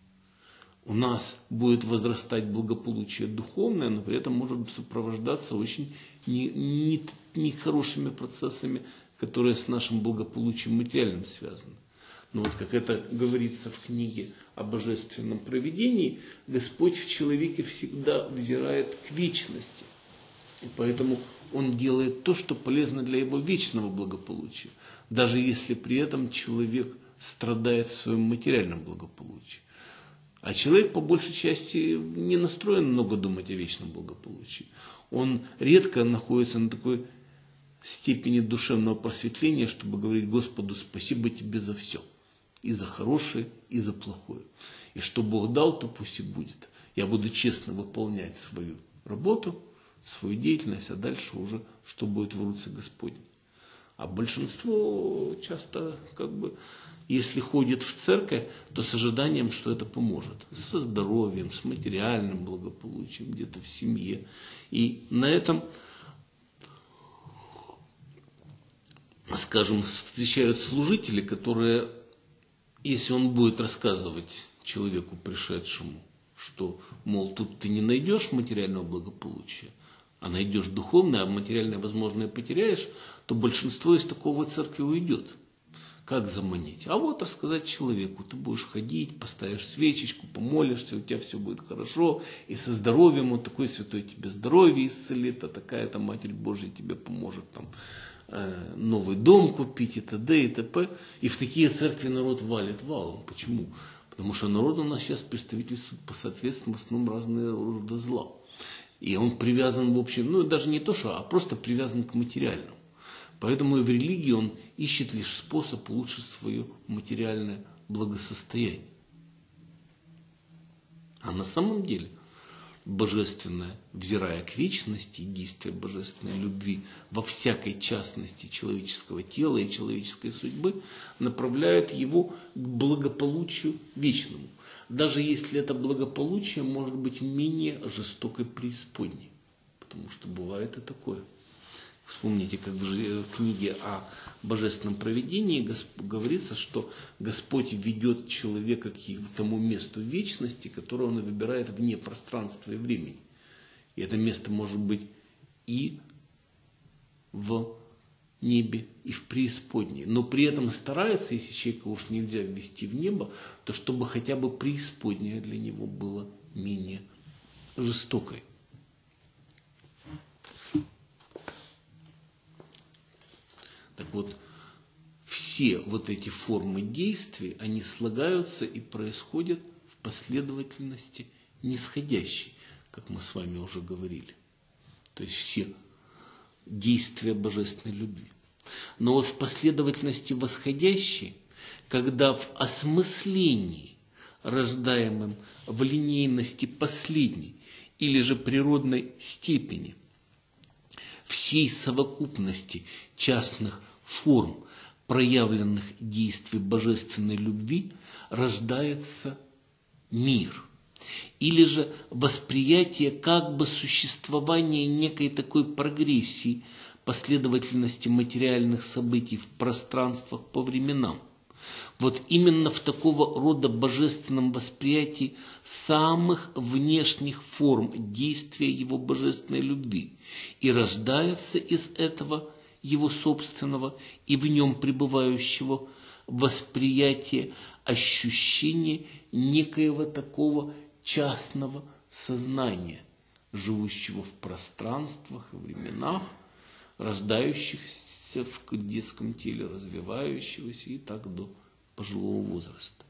у нас будет возрастать благополучие духовное, но при этом может сопровождаться очень нехорошими не, не процессами, которые с нашим благополучием материальным связаны. Но вот как это говорится в книге о божественном провидении, Господь в человеке всегда взирает к вечности. И поэтому он делает то, что полезно для его вечного благополучия, даже если при этом человек страдает в своем материальном благополучии. А человек, по большей части, не настроен много думать о вечном благополучии. Он редко находится на такой степени душевного просветления, чтобы говорить Господу: спасибо тебе за все. И за хорошее, и за плохое. И что Бог дал, то пусть и будет. Я буду честно выполнять свою работу, свою деятельность, а дальше уже что будет в руце Господне. А большинство часто, как бы, если ходит в церковь, то с ожиданием, что это поможет. Со здоровьем, с материальным благополучием, где-то в семье. И на этом, скажем, встречают служители, которые, если он будет рассказывать человеку пришедшему, что, мол, тут ты не найдешь материального благополучия, а найдешь духовное, а материальное, возможно, и потеряешь, то большинство из такого церкви уйдет. Как заманить? А вот рассказать человеку: ты будешь ходить, поставишь свечечку, помолишься, у тебя все будет хорошо, и со здоровьем, вот такой святой тебе здоровье исцелит, а такая-то Матерь Божья тебе поможет там э, новый дом купить и т.д. и т.п. И в такие церкви народ валит валом. Почему? Потому что народ у нас сейчас представительствует по соответствию в основном разные рода зла. И он привязан, в общем, ну даже не то, что, а просто привязан к материальному. Поэтому и в религии он ищет лишь способ улучшить свое материальное благосостояние. А на самом деле божественное, взирая к вечности, действие божественной любви во всякой частности человеческого тела и человеческой судьбы направляет его к благополучию вечному. Даже если это благополучие может быть менее жестокой преисподней. Потому что бывает и такое. Вспомните, как в книге о божественном провидении говорится, что Господь ведет человека к тому месту вечности, которое он выбирает вне пространства и времени. И это место может быть и в небе, и в преисподней. Но при этом старается, если человека уж нельзя ввести в небо, то чтобы хотя бы преисподняя для него была менее жестокой. Так вот, все вот эти формы действий, они слагаются и происходят в последовательности нисходящей, как мы с вами уже говорили. То есть все действия божественной любви. Но вот в последовательности восходящей, когда в осмыслении, рождаемом в линейности последней или же природной степени, всей совокупности частных форм, проявленных действий божественной любви, рождается мир. Или же восприятие как бы существования некой такой прогрессии, последовательности материальных событий в пространствах по временам. Вот именно в такого рода божественном восприятии самых внешних форм действия его божественной любви и рождается из этого его собственного и в нем пребывающего восприятия, ощущения некоего такого частного сознания, живущего в пространствах и временах, рождающихся в детском теле, развивающегося и так до пожилого возраста.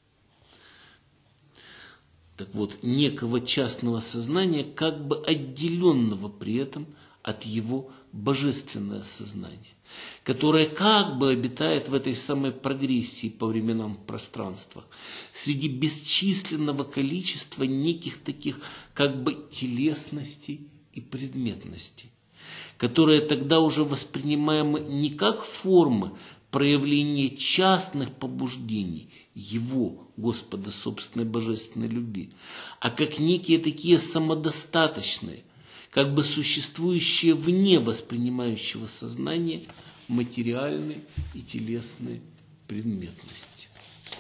Так вот, некого частного сознания, как бы отделенного при этом от его божественного сознания, которое как бы обитает в этой самой прогрессии по временам в пространствах, среди бесчисленного количества неких таких как бы телесностей и предметностей, которые тогда уже воспринимаемы не как формы проявления частных побуждений Его, Господа, собственной божественной любви, а как некие такие самодостаточные, как бы существующие вне воспринимающего сознания материальные и телесные предметности.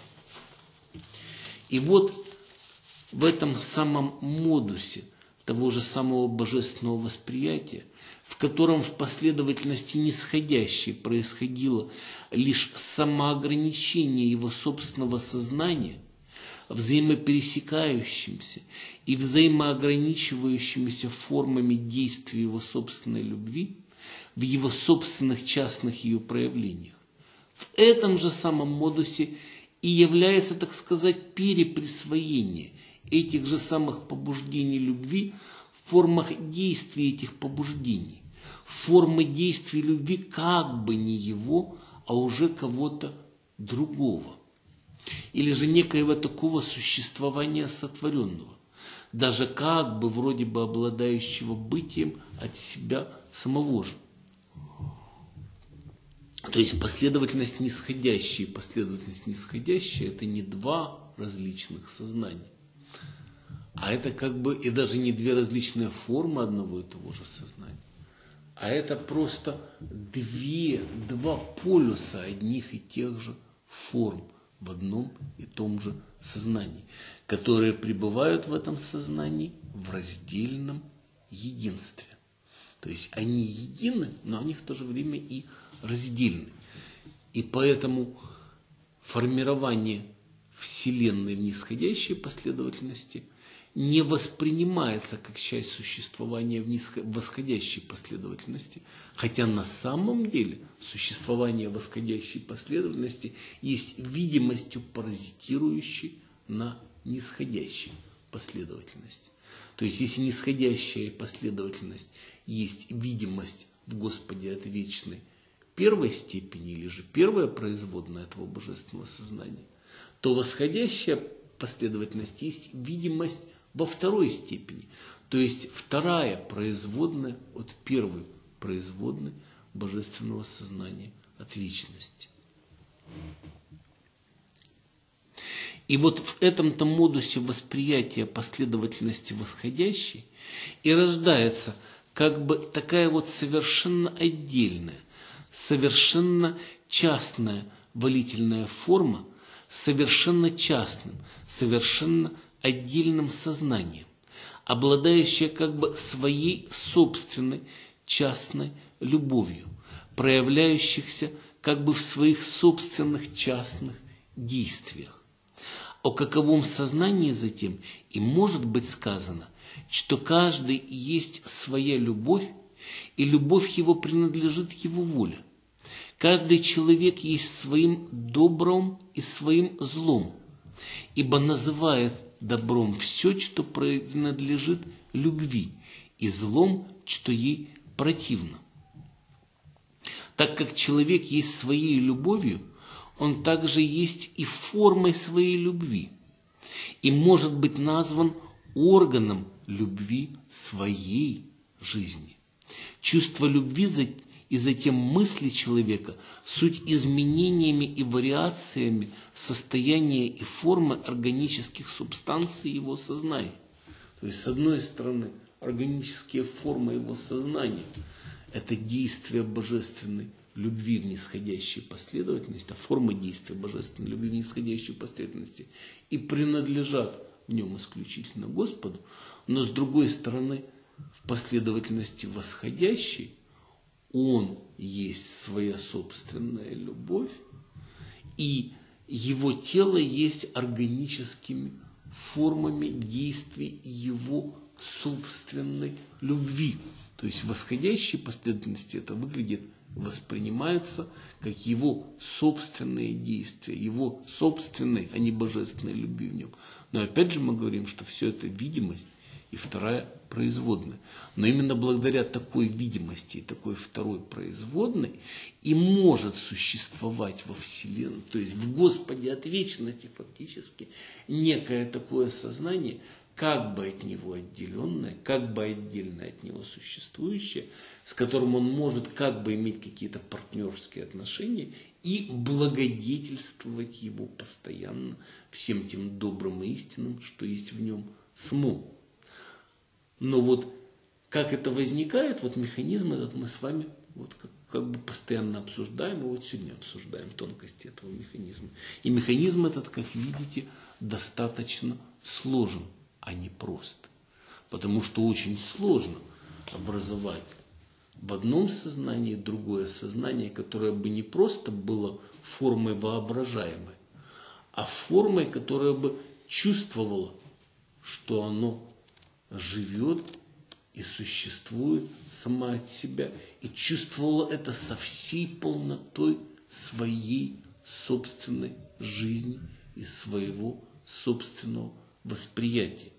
И вот в этом самом модусе того же самого божественного восприятия, в котором в последовательности нисходящей происходило лишь самоограничение его собственного сознания, взаимопересекающимися и взаимоограничивающимися формами действия его собственной любви в его собственных частных ее проявлениях. В этом же самом модусе и является, так сказать, переприсвоение этих же самых побуждений любви в формах действий этих побуждений, формы действий любви как бы не его, а уже кого-то другого. Или же некоего такого существования сотворенного, даже как бы вроде бы обладающего бытием от себя самого же. То есть последовательность нисходящая и последовательность нисходящая – это не два различных сознания, а это как бы и даже не две различные формы одного и того же сознания, а это просто две, два полюса одних и тех же форм в одном и том же сознании, которые пребывают в этом сознании в раздельном единстве. То есть они едины, но они в то же время и раздельны. И поэтому формирование Вселенной в нисходящей последовательности не воспринимается как часть существования в нисход... восходящей последовательности, хотя на самом деле существование восходящей последовательности есть видимостью паразитирующей на нисходящей последовательности. То есть если нисходящая последовательность есть видимость в Господе от вечной первой степени или же первая производная этого божественного сознания, то восходящая последовательность есть видимость во второй степени, то есть вторая производная от первой производной божественного сознания от вечности. И вот в этом-то модусе восприятия последовательности восходящей и рождается как бы такая вот совершенно отдельная, совершенно частная волительная форма, совершенно частным, совершенно отдельным сознанием, обладающая как бы своей собственной частной любовью, проявляющихся как бы в своих собственных частных действиях. О каковом сознании затем и может быть сказано, что каждый есть своя любовь, и любовь его принадлежит его воле. Каждый человек есть своим добром и своим злом, ибо называет добром все, что принадлежит любви, и злом, что ей противно. Так как человек есть своей любовью, он также есть и формой своей любви, и может быть назван органом любви своей жизни. Чувство любви и затем мысли человека – суть изменениями и вариациями состояния и формы органических субстанций его сознания. То есть, с одной стороны, органические формы его сознания – это действие божественной любви в нисходящей последовательности, а формы действия божественной любви в нисходящей последовательности и принадлежат в нем исключительно Господу, но с другой стороны, в последовательности восходящей, он есть своя собственная любовь, и его тело есть органическими формами действий его собственной любви. То есть в восходящей последовательности это выглядит, воспринимается как его собственные действия, его собственной, а не божественной любви в нем. Но опять же мы говорим, что все это видимость и вторая производная. Но именно благодаря такой видимости и такой второй производной и может существовать во Вселенной, то есть в Господе от вечности фактически, некое такое сознание, как бы от него отделенное, как бы отдельно от него существующее, с которым он может как бы иметь какие-то партнерские отношения и благодетельствовать его постоянно всем тем добрым и истинным, что есть в нем самом. Но вот как это возникает, вот механизм этот мы с вами вот как, как бы постоянно обсуждаем, и вот сегодня обсуждаем тонкости этого механизма. И механизм этот, как видите, достаточно сложен, а не прост. Потому что очень сложно образовать в одном сознании другое сознание, которое бы не просто было формой воображаемой, а формой, которая бы чувствовала, что оно живет и существует сама от себя, и чувствовала это со всей полнотой своей собственной жизни и своего собственного восприятия.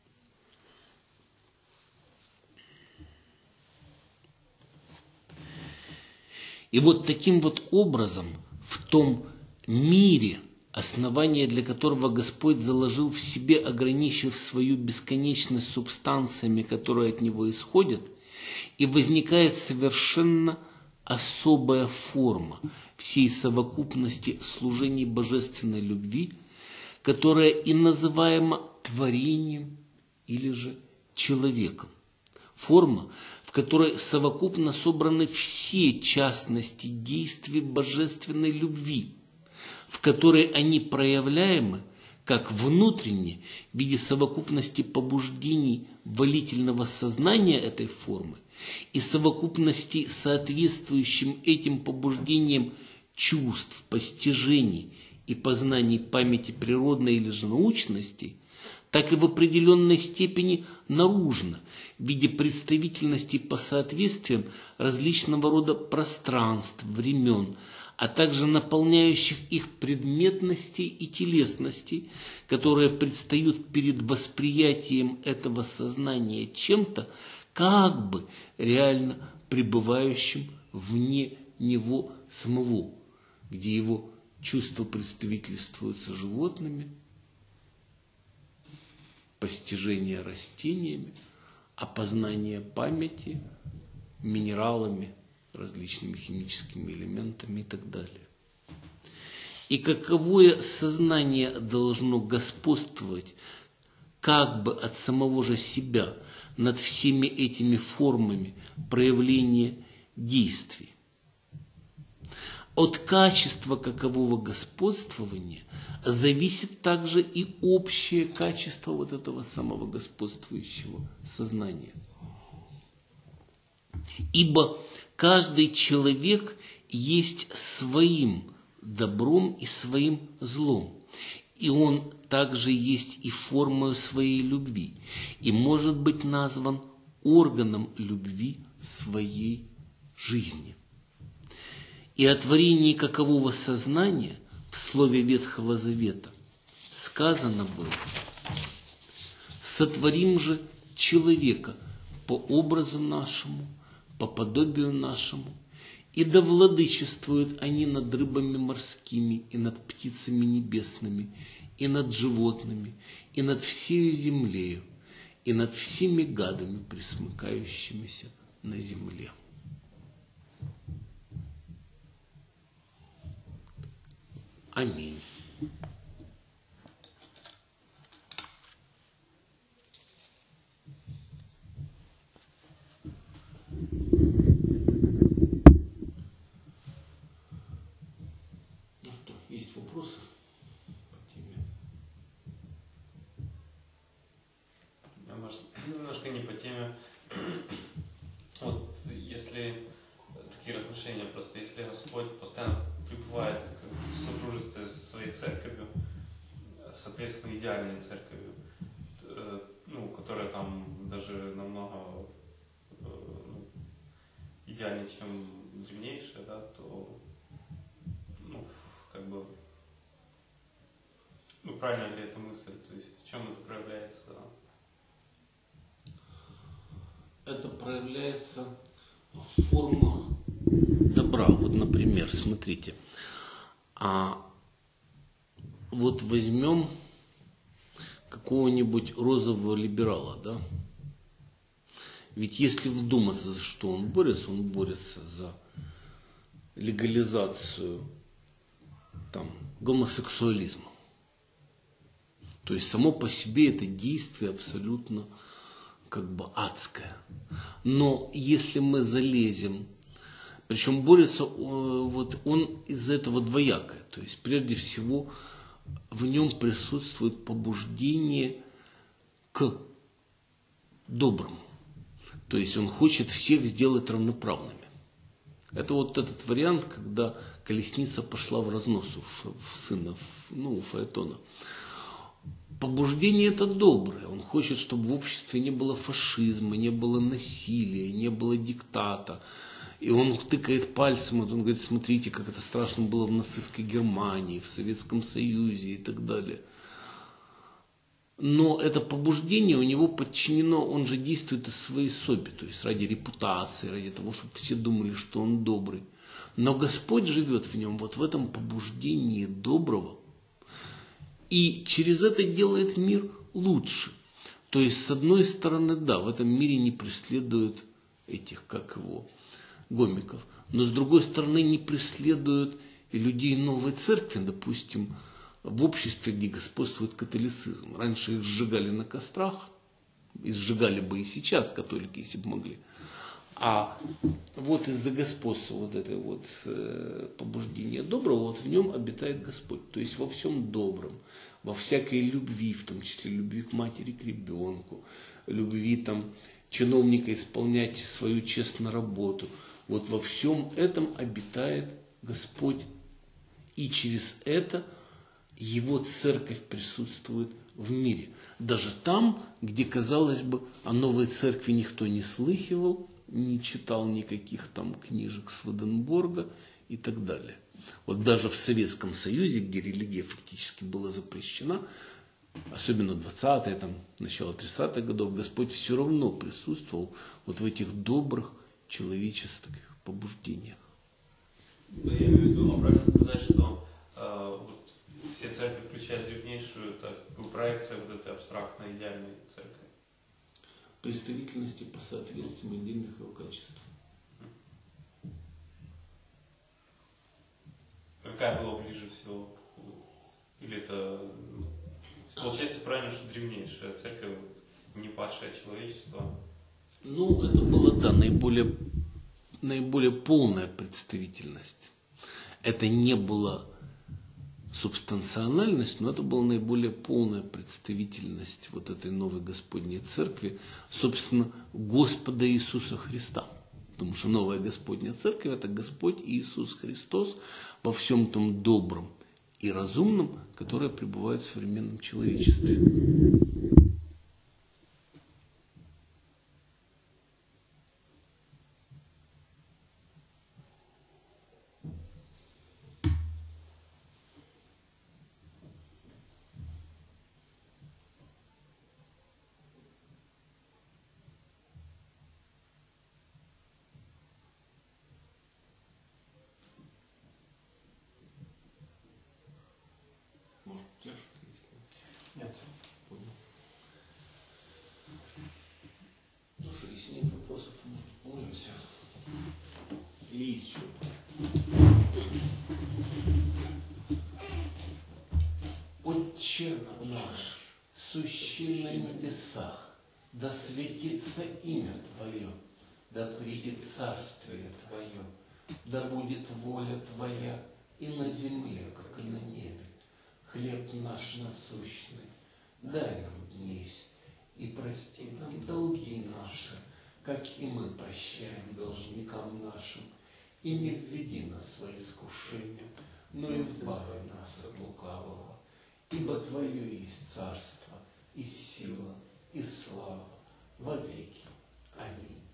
И вот таким вот образом в том мире, основание для которого Господь заложил в себе, ограничив свою бесконечность субстанциями, которые от Него исходят, и возникает совершенно особая форма всей совокупности служений божественной любви, которая и называема творением или же человеком. Форма, в которой совокупно собраны все частности действий божественной любви, в которой они проявляемы как внутренне в виде совокупности побуждений волительного сознания этой формы и совокупности соответствующим этим побуждениям чувств, постижений и познаний памяти природной или же научности, так и в определенной степени наружно, в виде представительности по соответствиям различного рода пространств, времен, а также наполняющих их предметностей и телесностей, которые предстают перед восприятием этого сознания чем-то, как бы реально пребывающим вне него самого, где его чувства представительствуются животными, постижение растениями, опознание памяти минералами, различными химическими элементами и так далее. И каковое сознание должно господствовать как бы от самого же себя над всеми этими формами проявления действий. От качества какового господствования зависит также и общее качество вот этого самого господствующего сознания. Ибо каждый человек есть своим добром и своим злом, и он также есть и формою своей любви, и может быть назван органом любви своей жизни. И о творении какового сознания в слове Ветхого Завета сказано было: «Сотворим же человека по образу нашему, по подобию нашему, и да владычествуют они над рыбами морскими, и над птицами небесными, и над животными, и над всею землею, и над всеми гадами, пресмыкающимися на земле. Аминь. Ну что, есть вопросы по теме? Я, может, немножко не по теме. Вот если такие размышления, просто если Господь постоянно пребывает как бы в сопружестве со своей церковью, соответственно, идеальной церковью, ну, которая там даже намного ну, идеальнее, чем древнейшая, да, то ну, как бы ну, правильно ли эта мысль, то есть в чем это проявляется? Это проявляется в формах добра. Вот, например, смотрите, а вот возьмем какого-нибудь розового либерала, да? Ведь если вдуматься, за что он борется, он борется за легализацию там, гомосексуализма. То есть само по себе это действие абсолютно как бы адское. Но если мы залезем, причем борется вот он из этого двоякое, то есть прежде всего в нем присутствует побуждение к доброму. То есть он хочет всех сделать равноправными. Это вот этот вариант, когда колесница пошла в разнос в сына, ну, у Фаэтона. Побуждение это доброе. Он хочет, чтобы в обществе не было фашизма, не было насилия, не было диктата. И он тыкает пальцем, вот он говорит, смотрите, как это страшно было в нацистской Германии, в Советском Союзе и так далее. Но это побуждение у него подчинено, он же действует из своей соби, то есть ради репутации, ради того, чтобы все думали, что он добрый. Но Господь живет в нем вот в этом побуждении доброго. И через это делает мир лучше. То есть, с одной стороны, да, в этом мире не преследуют этих, как его, гомиков. Но с другой стороны, не преследуют и людей новой церкви, допустим, в обществе, где господствует католицизм. Раньше их сжигали на кострах, и сжигали бы и сейчас католики, если бы могли. А вот из-за господства вот это вот э, побуждения доброго, вот в нем обитает Господь. То есть во всем добром, во всякой любви, в том числе любви к матери, к ребенку, любви там чиновника исполнять свою честную работу. Вот во всем этом обитает Господь. И через это Его церковь присутствует в мире. Даже там, где, казалось бы, о новой церкви никто не слыхивал, не читал никаких там книжек Сведенборга и так далее. Вот даже в Советском Союзе, где религия фактически была запрещена, особенно двадцатые, там, начало тридцатых годов, Господь все равно присутствовал вот в этих добрых человеческих побуждениях. Да, я имею в виду, а правильно сказать, что э, вот, все церкви, включая древнейшую, это проекция вот этой абстрактной идеальной церкви. Представительности по соответствию отдельных его качеств. Какая была ближе всего? Или это... Получается правильно, что древнейшая церковь, не падшее человечество? Ну, это была, да, наиболее, наиболее полная представительность. Это не была субстанциональность, но это была наиболее полная представительность вот этой новой Господней Церкви, собственно, Господа Иисуса Христа. Потому что новая Господня Церковь – это Господь Иисус Христос во всем том добром и разумном, которое пребывает в современном человечестве. Может, у тебя что-то есть? Нет. Понял. Ну что, если нет вопросов, то может, понял. помолимся. И еще. Отче наш, сущий на небесах, да светится имя Твое, да придет царствие Твое, да будет воля Твоя и на земле, как и на небе. Хлеб наш насущный дай нам днесь, и прости нам долги наши, как и мы прощаем должникам нашим. И не введи нас в искушение, но избави нас от лукавого. Ибо Твое есть царство, и сила, и слава во веки. Аминь.